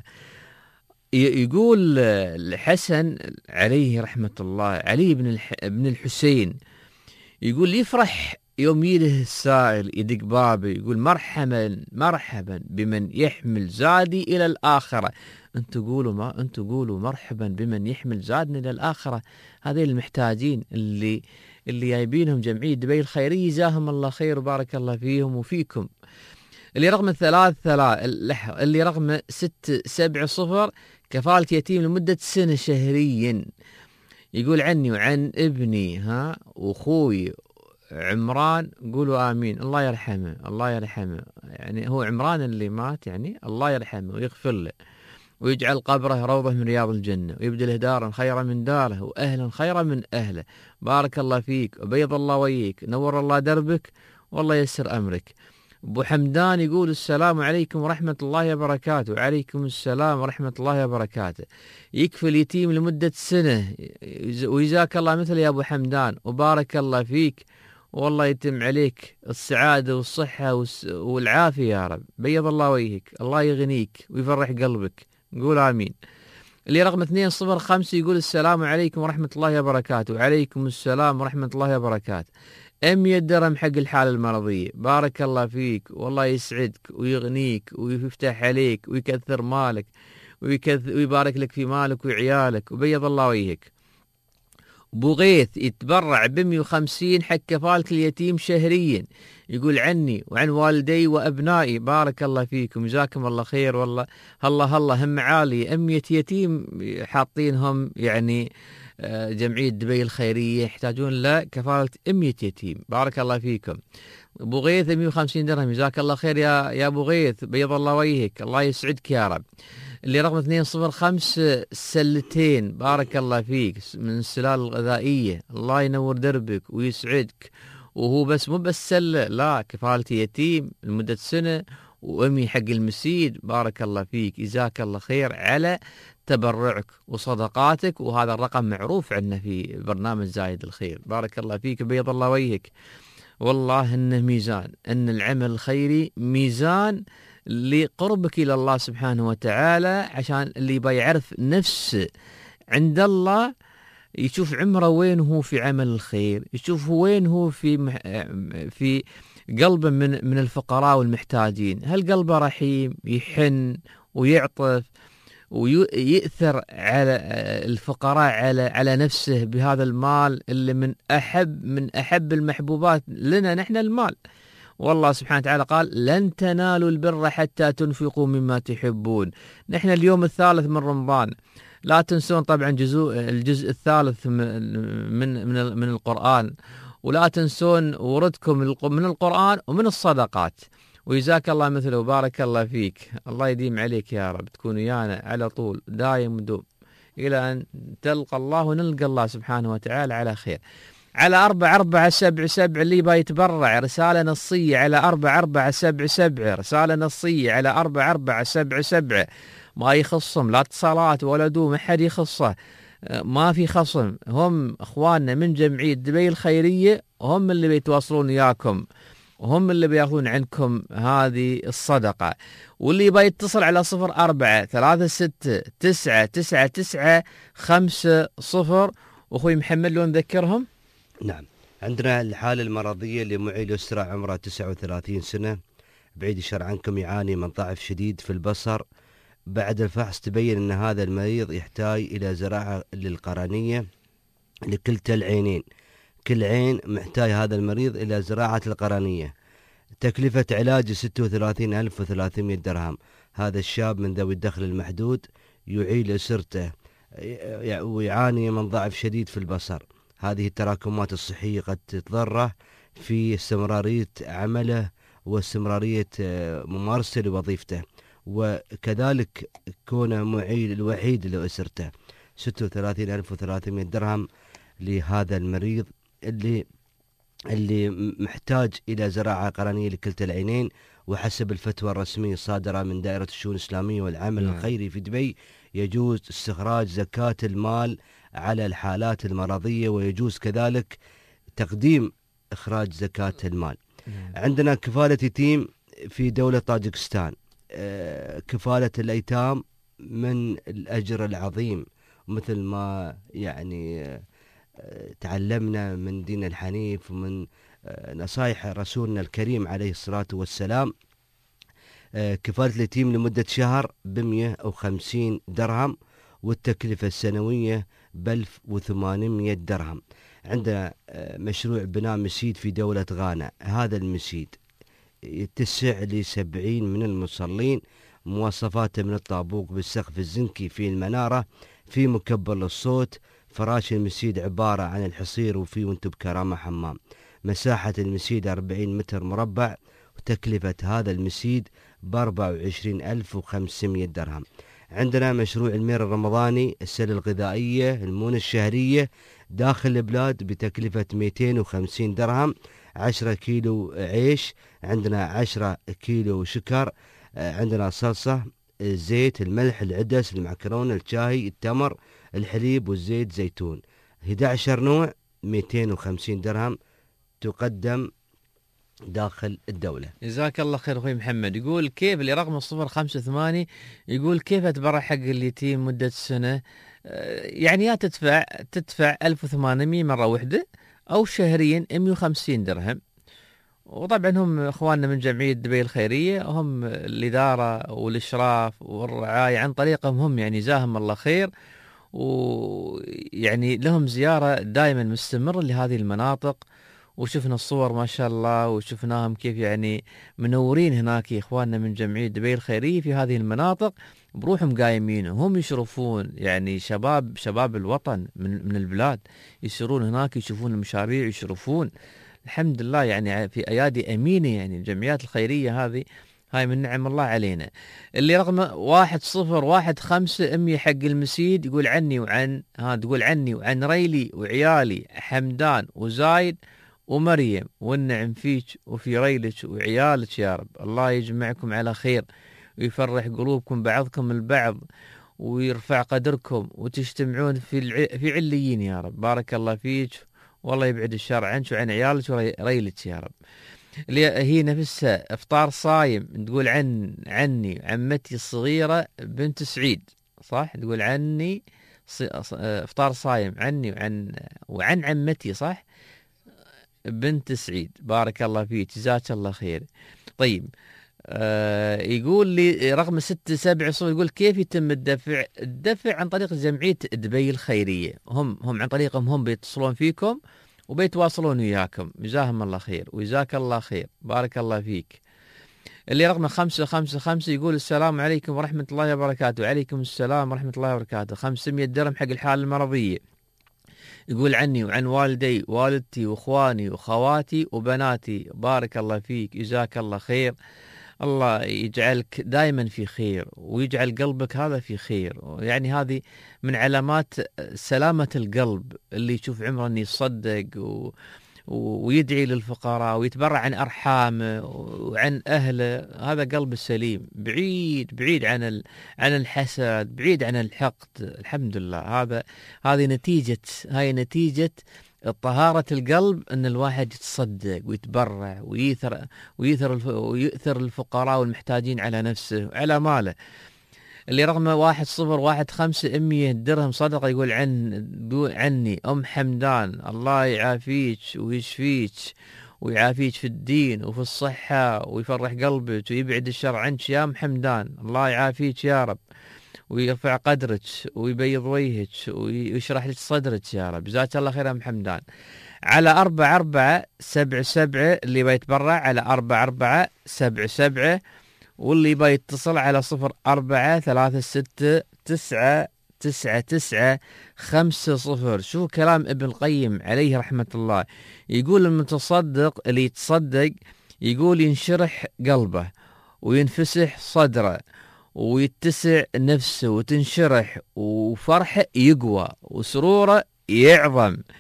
يقول الحسن عليه رحمة الله، علي بن الح... بن الحسين، يقول يفرح يوم يله السائل يدق بابه يقول مرحبا مرحبا بمن يحمل زادي إلى الآخرة. أنتوا قولوا ما أنتوا قولوا مرحبا بمن يحمل زادنا إلى الآخرة. هذين المحتاجين اللي اللي جايبينهم جمعية دبي الخيرية، جزاهم الله خير وبارك الله فيهم وفيكم. اللي رقم ثلاث ثلاث اللي رقم ست سبع صفر كفالة يتيم لمدة سنة شهريا. يقول عني وعن ابني ها وأخوي عمران، قولوا آمين. الله يرحمه الله يرحمه، يعني هو عمران اللي مات، يعني الله يرحمه ويغفر له ويجعل قبره روضة من رياض الجنة ويبدله دارا خيرا من داره وأهلا خيرا من أهله. بارك الله فيك وبيض الله ويك، نور الله دربك والله يسر أمرك. أبو حمدان يقول السلام عليكم ورحمة الله وبركاته. وعليكم السلام ورحمة الله وبركاته. يكفي اليتيم لمدة سنة، ويجزاك الله مثل يا أبو حمدان وبارك الله فيك، والله يتم عليك السعادة والصحة والعافية يا رب. بيض الله وجهك، الله يغنيك ويفرح قلبك، قول آمين. اللي رقم اثنين صفر خمسة يقول السلام عليكم ورحمة الله وبركاته. وعليكم السلام ورحمة الله وبركاته. مية درهم حق الحالة المرضية. بارك الله فيك والله يسعدك ويغنيك ويفتح عليك ويكثر مالك ويكثر ويبارك لك في مالك وعيالك وبيض الله وجهك. أبو غيث يتبرع ب مئة وخمسين حق كفالة اليتيم شهريا، يقول عني وعن والدي وأبنائي بارك الله فيكم، جزاكم الله خير. والله هلا هلا هم عالي مئة يتيم حاطينهم، يعني جمعية دبي الخيرية يحتاجون لكفالة مئة يتيم. بارك الله فيكم. أبو غيث مئة وخمسين درهم، جزاك الله خير يا يا أبو غيث، بيض الله وجهك، الله يسعدك يا رب. اللي رقم اثنين صفر خمسة سلتين، بارك الله فيك، من السلال الغذائية، الله ينور دربك ويسعدك. وهو بس مو بس سلة، لا، كفالة يتيم لمدة سنة وأمي حق المسيد. بارك الله فيك، جزاك الله خير على تبرعك وصدقاتك، وهذا الرقم معروف عندنا في برنامج زايد الخير. بارك الله فيك، بيض الله وجهك. والله إنه ميزان، إن العمل الخيري ميزان لقربك إلى الله سبحانه وتعالى، عشان اللي بيعرف نفسه عند الله يشوف عمره وين هو في عمل الخير، يشوف وين هو في مح... في قلبه من من الفقراء والمحتاجين. هل قلبه رحيم يحن ويعطف ويأثر على الفقراء على على نفسه بهذا المال اللي من أحب من أحب المحبوبات لنا نحن المال. والله سبحانه وتعالى قال لن تنالوا البر حتى تنفقوا مما تحبون. نحن اليوم الثالث من رمضان، لا تنسون طبعا جزء الجزء الثالث من من من القرآن، ولا تنسون وردكم من القرآن ومن الصدقات. وجزاك الله مثله وبارك الله فيك، الله يديم عليك يا رب، تكون ويانا على طول دايم ودوم إلى أن تلقى الله ونلقى الله سبحانه وتعالى على خير. على أربعة أربعة سبعة سبعة اللي يبغى يتبرع رسالة نصية على أربعة أربعة سبعة سبعة، رسالة نصية على أربعة أربعة سبعة سبعة، ما يخصهم لا اتصالات ولا دوم، أحد يخصه، ما في خصم. هم أخواننا من جمعية دبي الخيرية، هم اللي بيتواصلون وياكم، وهم اللي بياخذون عنكم هذه الصدقة. واللي يبغى يتصل على صفر أربعة ثلاثة ستة تسعة تسعة تسعة خمسة صفر. وأخوي محمد لو نذكرهم. نعم، عندنا الحالة المرضية لمعيل أسرة عمره تسعة وثلاثين سنة، بعيد الشر عنكم، يعاني من ضعف شديد في البصر. بعد الفحص تبين أن هذا المريض يحتاج إلى زراعة للقرنية لكلتا العينين، كل عين محتاج هذا المريض إلى زراعة القرنية. تكلفة علاج ستة وثلاثين ألف وثلاثمائة درهم. هذا الشاب من ذوي الدخل المحدود يعيل أسرته ويعاني من ضعف شديد في البصر. هذه التراكمات الصحية قد تضره في استمرارية عمله واستمرارية ممارسته لوظيفته، وكذلك كونه معيل الوحيد لأسرته. ستة وثلاثين ألف وثلاثمائة درهم لهذا المريض اللي اللي محتاج إلى زراعة قرنية لكلتا العينين، وحسب الفتوى الرسمية الصادرة من دائرة الشؤون الإسلامية والعمل نعم. الخيري في دبي، يجوز استخراج زكاة المال على الحالات المرضية، ويجوز كذلك تقديم إخراج زكاة المال. نعم. عندنا كفالة يتيم في دولة طاجكستان. آه، كفالة الأيتام من الأجر العظيم، مثل ما يعني آه، تعلمنا من دين الحنيف ومن آه، نصائح رسولنا الكريم عليه الصلاة والسلام. آه، كفالة اليتيم لمدة شهر بمئة وخمسين درهم، والتكلفة السنوية بألف وثمانمئة درهم. عندنا آه، مشروع بناء مسجد في دولة غانا. هذا المسجد يتسع لسبعين من المصلين، مواصفاته من الطابوق بالسقف الزنكي في المنارة، في مكبر للصوت. فراش المسجد عبارة عن الحصير، وفي وانتم بكرامة حمام. مساحة المسجد أربعين متر مربع، وتكلفة هذا المسجد بأربعة وعشرين ألف وخمسمئة درهم. عندنا مشروع المير الرمضاني، السلة الغذائية، المونة الشهرية داخل البلاد بتكلفة مئتين وخمسين درهم، عشرة كيلو عيش، عندنا عشرة كيلو شكر، عندنا صلصة، الزيت، الملح، العدس، المعكرونة، الشاي، التمر، الحليب والزيت زيتون. أحد عشر نوع، مئتين وخمسين درهم، تقدم داخل الدولة. جزاك الله خير أخوي محمد. يقول كيف اللي رقم الصفر خمسة ثمانية، يقول كيف أتبرع حق اليتيم مدة سنة؟ يعني يا تدفع تدفع ألف وثمانمئة مرة واحدة، أو شهريا مئة وخمسين درهم. وطبعا هم اخواننا من جمعية دبي الخيرية، هم الإدارة والإشراف والرعاية عن طريقهم هم، يعني جزاهم الله خير، ويعني لهم زيارة دائما مستمرة لهذه المناطق. وشفنا الصور ما شاء الله، وشفناهم كيف يعني منورين هناك اخواننا من جمعية دبي الخيرية في هذه المناطق، بروحهم قايمين، هم يشرفون يعني شباب شباب الوطن من من البلاد، يسيرون هناك يشوفون المشاريع، يشرفون. الحمد لله يعني في أيادي أمينة، يعني الجمعيات الخيرية هذه هاي من نعم الله علينا. اللي رقم واحد صفر واحد خمسة أمي حق المسيد، يقول عني وعن ها تقول عني وعن ريلي وعيالي حمدان وزايد ومريم، والنعم فيك وفي ريلك وعيالك يا رب. الله يجمعكم على خير، ويفرح قلوبكم بعضكم البعض، ويرفع قدركم، وتجتمعون في الع... في عليين يا رب. بارك الله فيك، والله يبعد الشر عنك وعن عيالك وريلك يا رب. اللي هي نفسها افطار صايم، تقول عن عني عمتي الصغيرة بنت سعيد، صح؟ تقول عني ص... افطار صايم عني وعن وعن عمتي، صح؟ بنت سعيد. بارك الله فيك، جزاك الله خير. طيب آه يقول لي رقم ستة سبعة صفر، يقول كيف يتم الدفع؟ الدفع عن طريق جمعية دبي الخيرية، هم هم عن طريقهم هم بيتصلون فيكم وبيتواصلون وياكم. جزاهم الله خير وجزاك الله خير، بارك الله فيك. اللي رقم خمسة خمسة خمسة يقول السلام عليكم ورحمة الله وبركاته. وعليكم السلام ورحمة الله وبركاته. خمسمئة درهم حق الحالة المرضية. يقول عني وعن والدي والدتي واخواني واخواتي وبناتي. بارك الله فيك، جزاك الله خير. الله يجعلك دائما في خير، ويجعل قلبك هذا في خير. يعني هذه من علامات سلامة القلب، اللي يشوف عمره أن يصدق و... ويدعي للفقراء ويتبرع عن أرحامه وعن أهله. هذا قلب السليم، بعيد بعيد عن ال... عن الحسد، بعيد عن الحقد. الحمد لله. هذا هذه نتيجة هاي نتيجة طهارة القلب، أن الواحد يتصدق ويتبرع ويثر ويثر الف... ويؤثر الفقراء والمحتاجين على نفسه وعلى ماله. اللي رقم واحد صفر واحد خمسة أمية درهم صدقة، يقول عن عني أم حمدان، الله يعافيك ويشفيك ويعافيك في الدين وفي الصحة، ويفرح قلبك ويبعد الشر عنك يا أم حمدان. الله يعافيك يا رب، ويرفع قدرك ويبيض وجهك ويشرح لك صدرك يا رب. جزاك الله خير يا أم حمدان. على أربعة أربعة سبعة سبعة اللي بيتبرع، على أربعة أربعة سبعة سبعة، واللي بيتصل على صفر أربعة ثلاثة ستة تسعة تسعة تسعة خمسة صفر. شو كلام ابن القيم عليه رحمة الله. يقول المتصدق اللي يتصدق، يقول ينشرح قلبه وينفسح صدره ويتسع نفسه وتنشرح، وفرحه يقوى وسروره يعظم.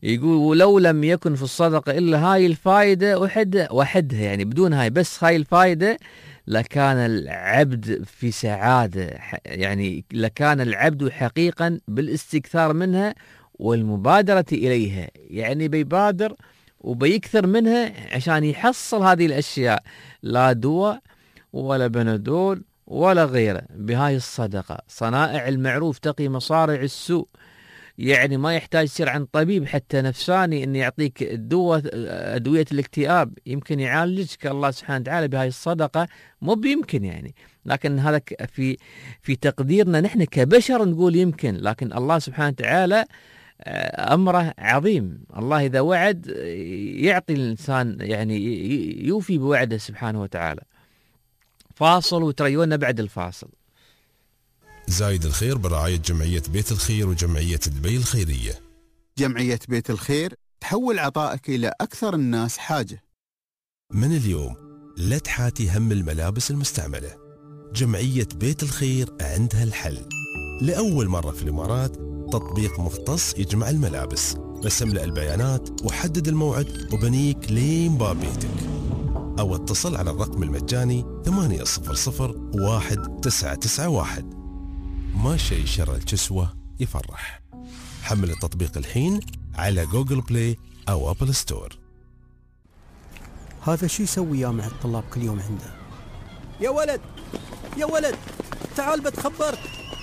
يقول ولو لم يكن في الصدقة إلا هاي الفائدة وحدها وحدها، يعني بدون هاي بس هاي الفائدة، لكان العبد في سعادة، يعني لكان العبد حقيقا بالاستكثار منها والمبادرة إليها، يعني بيبادر وبيكثر منها عشان يحصل هذه الأشياء، لا دواء ولا بنادول ولا غيره. بهاي الصدقة صنائع المعروف تقي مصارع السوء، يعني ما يحتاج يصير عند طبيب حتى نفساني أن يعطيك الدواء أدوية الاكتئاب، يمكن يعالجك الله سبحانه وتعالى بهاي الصدقة، مو بيمكن يعني، لكن هذا في في تقديرنا نحن كبشر نقول يمكن، لكن الله سبحانه وتعالى أمره عظيم. الله إذا وعد يعطي الإنسان، يعني يوفي بوعده سبحانه وتعالى. فاصل وتريونا بعد الفاصل. زايد الخير برعاية جمعية بيت الخير وجمعية دبي الخيرية. جمعية بيت الخير تحول عطائك إلى أكثر الناس حاجة. من اليوم لا تحاتي هم الملابس المستعملة، جمعية بيت الخير عندها الحل. لأول مرة في الإمارات تطبيق مختص يجمع الملابس، بس املأ البيانات وحدد الموعد وبنيك لين باب بيتك، أو اتصل على الرقم المجاني ثمانية صفر صفر واحد تسعة تسعة واحد. ما شيء شر الكسوة يفرح. حمل التطبيق الحين على جوجل بلاي أو أبل ستور. هذا شو يسوي يا مع الطلاب كل يوم عنده؟ يا ولد يا ولد تعال بتخبرك.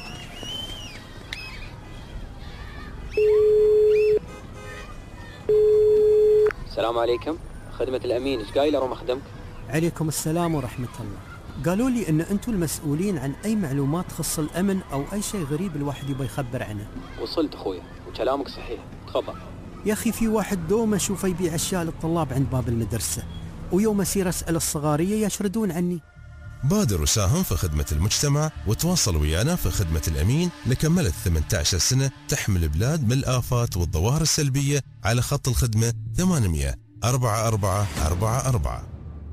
السلام عليكم، خدمة الأمين، إيش قايل أروم أخدمك؟ عليكم السلام ورحمة الله. قالوا لي إن أنتم المسؤولين عن أي معلومات تخص الأمن أو أي شيء غريب الواحد يبغى يخبر عنه. وصلت أخويا وكلامك صحيح، تفضل. يا أخي في واحد دوم أشوفه يبيع أشياء للطلاب عند باب المدرسة، ويوم أسير أسأل الصغارية يشردون عني. بادر وساهم في خدمة المجتمع وتواصل ويانا في خدمة الأمين لكملت ثمانية عشر سنة تحمل بلاد من الآفات والظواهر السلبية على خط الخدمة ثمانمئة أربعة أربعة أربعة أربعة.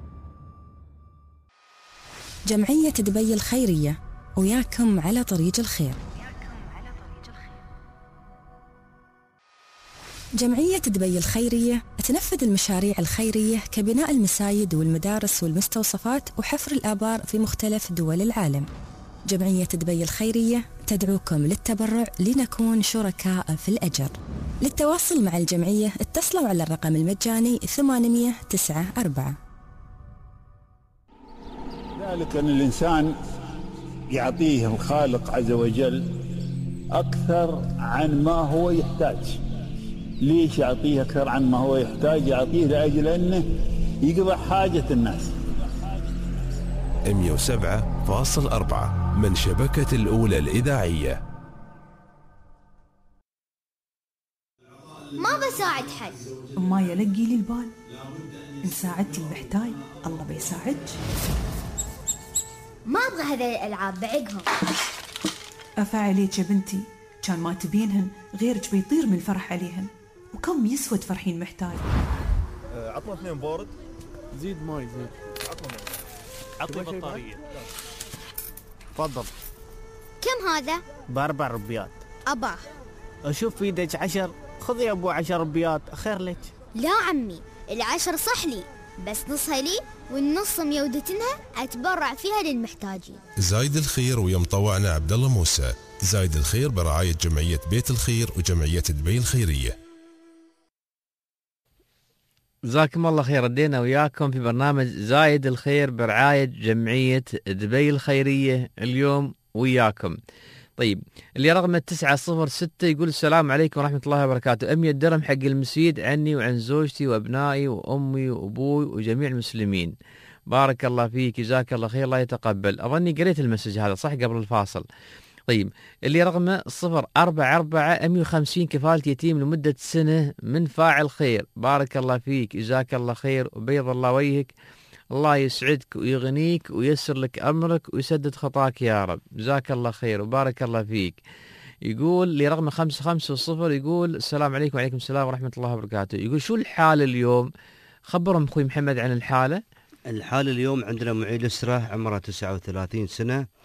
جمعية دبي الخيرية وياكم على طريق الخير. جمعية دبي الخيرية تنفذ المشاريع الخيرية كبناء المساجد والمدارس والمستوصفات وحفر الآبار في مختلف دول العالم. جمعية دبي الخيرية تدعوكم للتبرع لنكون شركاء في الأجر. للتواصل مع الجمعية اتصلوا على الرقم المجاني ثمانمئة تسعة أربعة. ذلك أن الإنسان يعطيه الخالق عز وجل أكثر عن ما هو يحتاج. ليش يعطيه أكثر عن ما هو يحتاج؟ يعطيه لأجل أنه يقضى حاجة الناس. مئة وسبعة فاصلة أربعة من شبكة الأولى الإذاعية. ما بساعد حد، ما يلقي لي البال. إن ساعدتي المحتاج الله بيساعدك. ما أبغى هذه الألعاب بعقهم. أفا عليك يا بنتي، كان ما تبينهن غيرك بيطير من الفرح عليهن، وكم يسوى تفرحين محتاج. أه عطنا اثنين بارد. زيد ماي زيد. عطنا ماي. عطني بطارية. تفضل. كم هذا؟ بأربع ربيات. أباه. أشوف في يدك عشر، خذ يا أبو عشر ربيات، خير لك. لا عمي، العشر صح لي، بس نصها لي والنص ميودتنها أتبرع فيها للمحتاجين. زايد الخير ويا مطوعنا عبد الله موسى. زايد الخير برعاية جمعية بيت الخير وجمعية دبي الخيرية. جزاكم الله خير. ردينا وياكم في برنامج زايد الخير برعاية جمعية دبي الخيرية اليوم وياكم. طيب اللي رقم تسعة صفر ستة يقول السلام عليكم ورحمة الله وبركاته. أمية درهم حق المسيد عني وعن زوجتي وأبنائي وأمي وأبوي وجميع المسلمين. بارك الله فيك، جزاك الله خير، الله يتقبل. أظني قريت المسج هذا صح قبل الفاصل. طيب اللي رقمه صفر أربعة أربعة مئة وخمسين كفالة يتيم لمدة سنة من فاعل خير. بارك الله فيك، جزاك الله خير وبيض الله وجهك، الله يسعدك ويغنيك ويسر لك أمرك ويسدد خطاك يا رب. جزاك الله خير وبارك الله فيك. يقول لي رقم خمسة خمسة صفر يقول السلام عليكم وعليكم السلام ورحمة الله وبركاته. يقول شو الحالة اليوم؟ خبرهم أخوي محمد عن الحالة. الحالة اليوم عندنا معيل أسرة عمره تسعة وثلاثين سنة،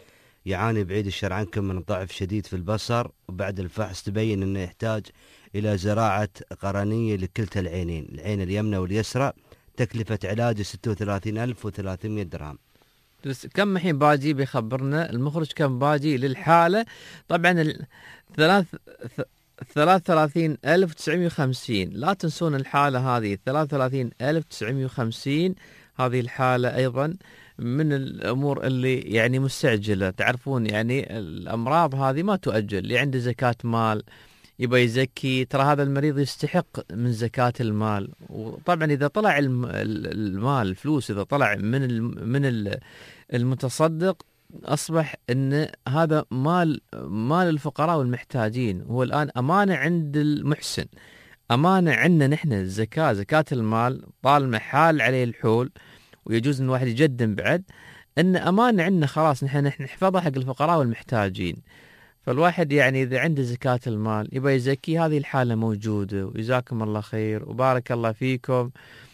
يعاني بعيد الشر عنكم من ضعف شديد في البصر، وبعد الفحص تبين أنه يحتاج إلى زراعة قرنية لكلتا العينين، العين اليمنى واليسرى. تكلفة علاجه ستة وثلاثين ألف وثلاثمائة درهم. بس كم الحين باجي بيخبرنا المخرج كم باجي للحالة؟ طبعا ثلاث ثلاث ثلاثين ألف وتسعمائة وخمسين. لا تنسون الحالة هذه ثلاث ثلاثين ألف وتسعمائة وخمسين. هذه الحالة أيضا من الأمور اللي يعني مستعجلة. تعرفون يعني الأمراض هذه ما تؤجل، اللي عنده زكاة مال يبقى يزكي، ترى هذا المريض يستحق من زكاة المال. وطبعا إذا طلع المال الفلوس إذا طلع من من المتصدق أصبح أن هذا مال مال الفقراء والمحتاجين. هو الآن أمانة عند المحسن، أمانة عندنا نحن. الزكاة زكاة المال طالما حال عليه الحول ويجوز أن الواحد يقدم بعد، أن أمانة عندنا خلاص نحن نحن نحفظها حق الفقراء والمحتاجين. فالواحد يعني إذا عنده زكاة المال يبقى يزكي. هذه الحالة موجودة، وجزاكم الله خير وبارك الله فيكم.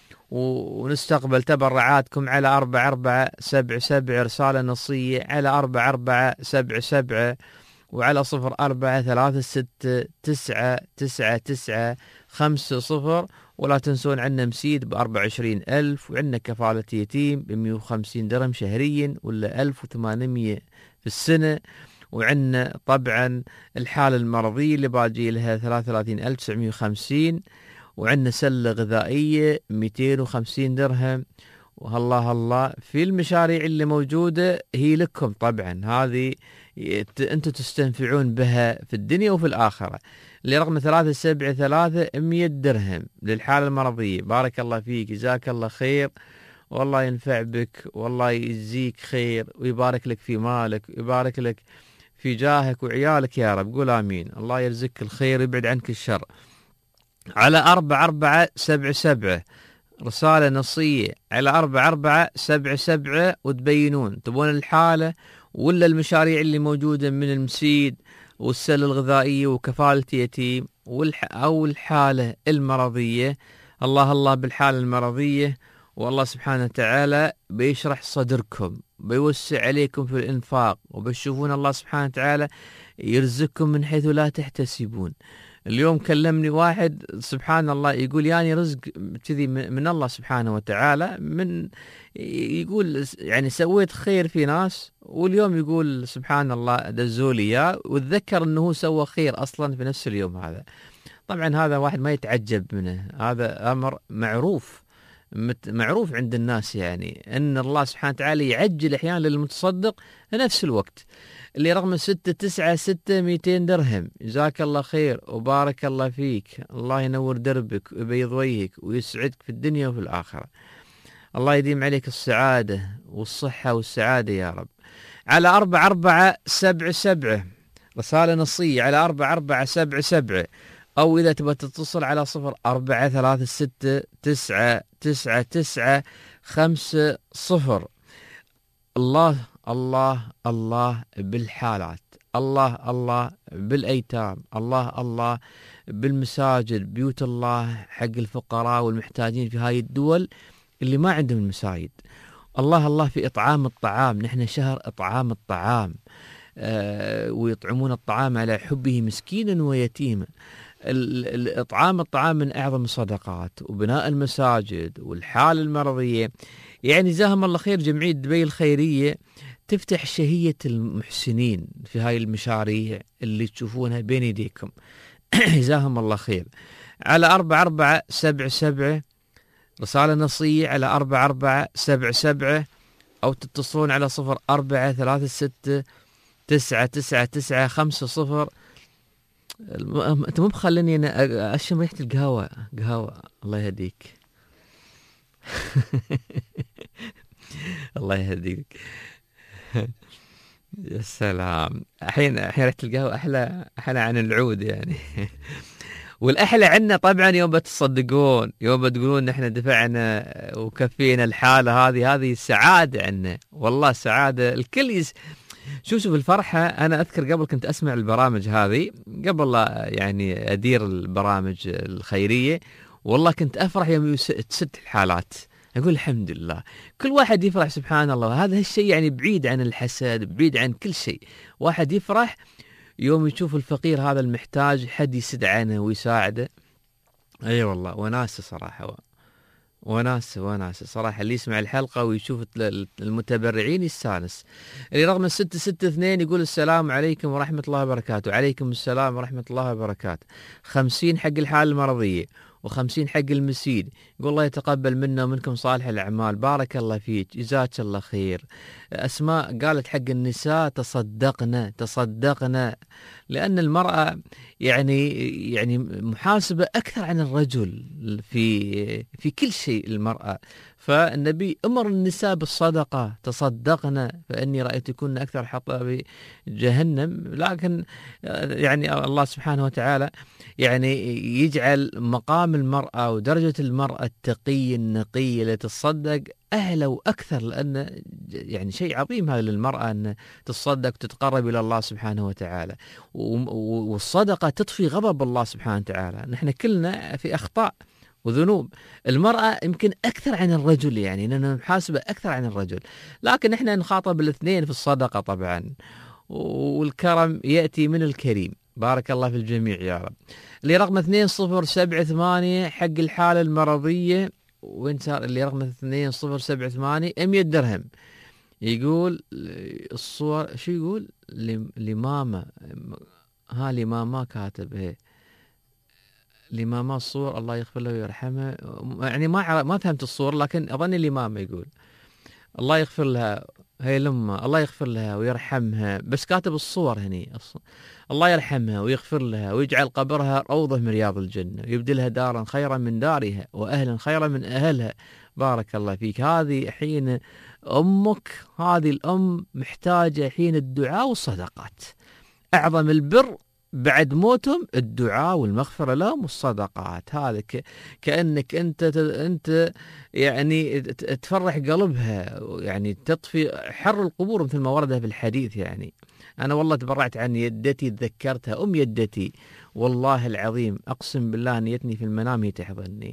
ونستقبل تبرعاتكم على أربعة أربعة سبعة سبعة رسالة نصية، على أربعة أربعة سبعة سبعة، وعلى صفر أربعة ثلاثة ستة تسعة تسعة تسعة خمسة صفر. ولا تنسون عنا مسيد بأربعة وعشرين ألف، وعنا كفالة يتيم بمئة وخمسين درهم شهريا ولا ألف وثمانمائة في السنة. وعنا طبعا الحالة المرضية اللي باجي لها ثلاثة وثلاثين ألف وتسعمائة وخمسين. وعندنا سلة غذائية مئتين وخمسين درهم. والله الله في المشاريع اللي موجودة هي لكم طبعا، هذه أنتم تستنفعون بها في الدنيا وفي الآخرة. اللي رقم ثلاثة سبعة ثلاثة مئة درهم للحالة المرضية. بارك الله فيك، جزاك الله خير، والله ينفع بك، والله يجزيك خير ويبارك لك في مالك ويبارك لك في جاهك وعيالك يا رب. قول آمين. الله يرزقك الخير ويبعد عنك الشر. على أربعة أربعة سبعة سبعة رسالة نصية، على أربعة أربعة سبعة سبعة، وتبينون تبون الحالة ولا المشاريع اللي موجودة من المسيد والسلة الغذائية وكفالة يتيم والح أو الحالة المرضية. الله الله بالحالة المرضية، والله سبحانه وتعالى بيشرح صدركم، بيوسع عليكم في الإنفاق، وبتشوفون الله سبحانه وتعالى يرزقكم من حيث لا تحتسبون. اليوم كلمني واحد سبحان الله يقول يعني رزق كذي من الله سبحانه وتعالى، من يقول يعني سويت خير في ناس، واليوم يقول سبحان الله دزولي اياه، وتذكر انه هو سوى خير اصلا في نفس اليوم هذا. طبعا هذا واحد ما يتعجب منه، هذا امر معروف معروف عند الناس، يعني ان الله سبحانه وتعالى يعجل احيانا للمتصدق نفس الوقت. اللي رقم ستة تسعة ستة مئتين درهم. جزاك الله خير وبارك الله فيك، الله ينور دربك ويبيض وجهك ويسعدك في الدنيا وفي الآخرة. الله يديم عليك السعادة والصحة والسعادة يا رب. على أربعة أربعة سبعة سبعة رسالة نصية، على أربعة أربعة سبعة سبعة، أو إذا تبغى تتصل على صفر أربعة ثلاثة ستة تسعة تسعة تسعة خمسة صفر. الله الله الله بالحالات، الله الله بالأيتام، الله الله بالمساجد، بيوت الله حق الفقراء والمحتاجين في هاي الدول اللي ما عندهم المساجد. الله الله في إطعام الطعام، نحن شهر إطعام الطعام، آه ويطعمون الطعام على حبه مسكينا ويتيما. إطعام الطعام من أعظم الصدقات، وبناء المساجد والحالة المرضية. يعني جزاهم الله خير جمعية دبي الخيرية تفتح شهية المحسنين في هاي المشاريع اللي تشوفونها بين يديكم. جزاهم الله خير. على أربعة أربعة سبعة سبعة رسالة نصية، على أربعة أربعة سبعة سبعة، أو تتصلون على صفر أربعة ثلاثة ستة تسعة تسعة تسعة خمسة صفر. أنت مو بخليني أنا أشم ريحة القهوة. قهوة الله يهديك. الله يهديك. يا سلام، الحين الحين ريحة القهوة أحلى أحلى عن العود يعني. والأحلى عنا طبعا يوم بتصدقون، يوم بتقولون نحن دفعنا وكفينا الحالة هذه، هذه السعادة عنا والله سعادة الكل يس... شوف شوف الفرحة. أنا أذكر قبل كنت أسمع البرامج هذه قبل لا يعني أدير البرامج الخيرية، والله كنت أفرح يوم تسد الحالات أقول الحمد لله. كل واحد يفرح سبحان الله. هذا الشيء يعني بعيد عن الحسد، بعيد عن كل شيء. واحد يفرح يوم يشوف الفقير هذا المحتاج حد يسد عنه ويساعده. أي أيوة والله وناسة صراحة، وناسة وناسة صراحة. اللي يسمع الحلقة ويشوف المتبرعين يستانس. اللي رقم ستة ستة اثنين يقول السلام عليكم ورحمة الله وبركاته. عليكم السلام ورحمة الله وبركاته. خمسين حق الحالة المرضية وخمسين حق المسيد. يقول الله يتقبل منا ومنكم صالح الأعمال. بارك الله فيك، جزاك الله خير. أسماء قالت حق النساء تصدقنا تصدقنا، لأن المرأة يعني يعني محاسبة أكثر عن الرجل في في كل شيء المرأة. فالنبي أمر النساء بالصدقة، تصدقنا فإني رأيتكن أكثر حطب جهنم. لكن يعني الله سبحانه وتعالى يعني يجعل مقام المرأة ودرجة المرأة التقية النقية اللي تتصدق أعلى وأكثر، لأن يعني شيء عظيم هذا للمرأة أن تتصدق وتتقرب إلى الله سبحانه وتعالى. والصدقة تطفي غضب الله سبحانه وتعالى. نحن كلنا في أخطاء وذنوب. المرأة يمكن أكثر عن الرجل، يعني أننا نحاسبه أكثر عن الرجل، لكن إحنا نخاطب الاثنين في الصدقة طبعا. والكرم يأتي من الكريم. بارك الله في الجميع يا رب. اللي رقم اثنين صفر سبعة ثمانية حق الحالة المرضية، وين صار اللي رقم اثنين صفر سبعة ثمانية مية درهم. يقول الصور شو يقول لماما، ها لماما كاتب هي لماما الصور الله يغفر له ويرحمه. يعني ما ما فهمت الصور، لكن أظن لماما يقول الله يغفر لها، هي لما الله يغفر لها ويرحمها، بس كاتب الصور هني. الله يرحمها ويغفر لها ويجعل قبرها روضة من رياض الجنة ويبدلها دارا خيرا من دارها وأهلا خيرا من أهلها. بارك الله فيك. هذه حين أمك، هذه الأم محتاجة حين الدعاء والصدقات. أعظم البر بعد موتهم الدعاء والمغفرة لهم والصدقات. هذا كأنك أنت أنت يعني تفرح قلبها، يعني تطفي حر القبور مثل ما ورد في الحديث. يعني أنا والله تبرعت عن يدتي، تذكرتها أم يدتي، والله العظيم أقسم بالله نيتني في المنام هي تحضني.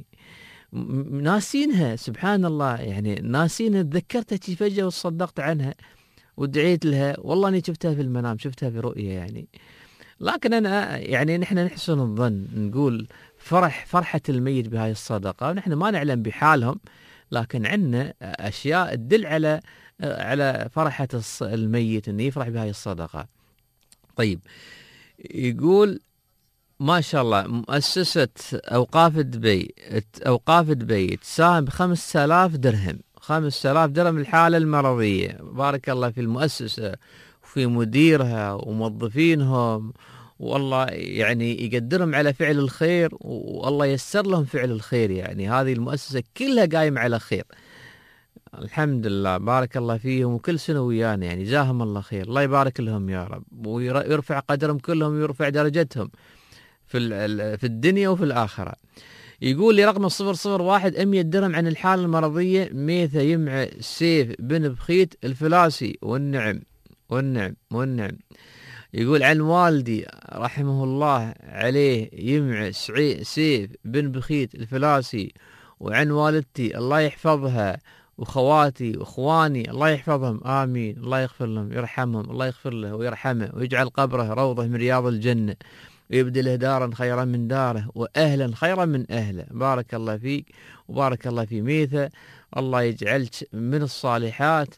ناسينها سبحان الله، يعني ناسينها، تذكرتها شي فجأة وصدقت عنها ودعيت لها. والله أني شفتها في المنام، شفتها في رؤية يعني. لكن أنا يعني نحن نحسن الظن، نقول فرح فرحة الميت بهاي الصدقة، ونحن ما نعلم بحالهم، لكن عندنا أشياء تدل على على فرحة الميت إنه يفرح بهاي الصدقة. طيب يقول ما شاء الله مؤسسة أوقاف دبي أوقاف دبي تساهم بخمسة آلاف درهم، خمسة آلاف درهم الحالة المرضية. بارك الله في المؤسسة وفي مديرها وموظفينهم، والله يعني يقدرهم على فعل الخير، والله يسر لهم فعل الخير. يعني هذه المؤسسة كلها قايمة على خير. الحمد لله بارك الله فيهم، وكل سنة ويانا يعني جاهم الله خير. الله يبارك لهم يا رب، ويرفع قدرهم كلهم ويرفع درجتهم في في الدنيا وفي الآخرة. يقول لي رقم صفر صفر واحد مية درهم عن الحالة المرضية. ميثة يمع سيف بن بخيت الفلاسي. والنعم والنعم والنعم. يقول عن والدي رحمه الله عليه يمع سيف بن بخيت الفلاسي، وعن والدتي الله يحفظها، وخواتي واخواني الله يحفظهم آمين. الله يغفر لهم يرحمهم، الله يغفر له ويرحمه ويجعل قبره روضة من رياض الجنة ويبدله دارا خيرا من داره وأهلا خيرا من أهله. بارك الله فيك وبارك الله في ميثة. الله يجعلك من الصالحات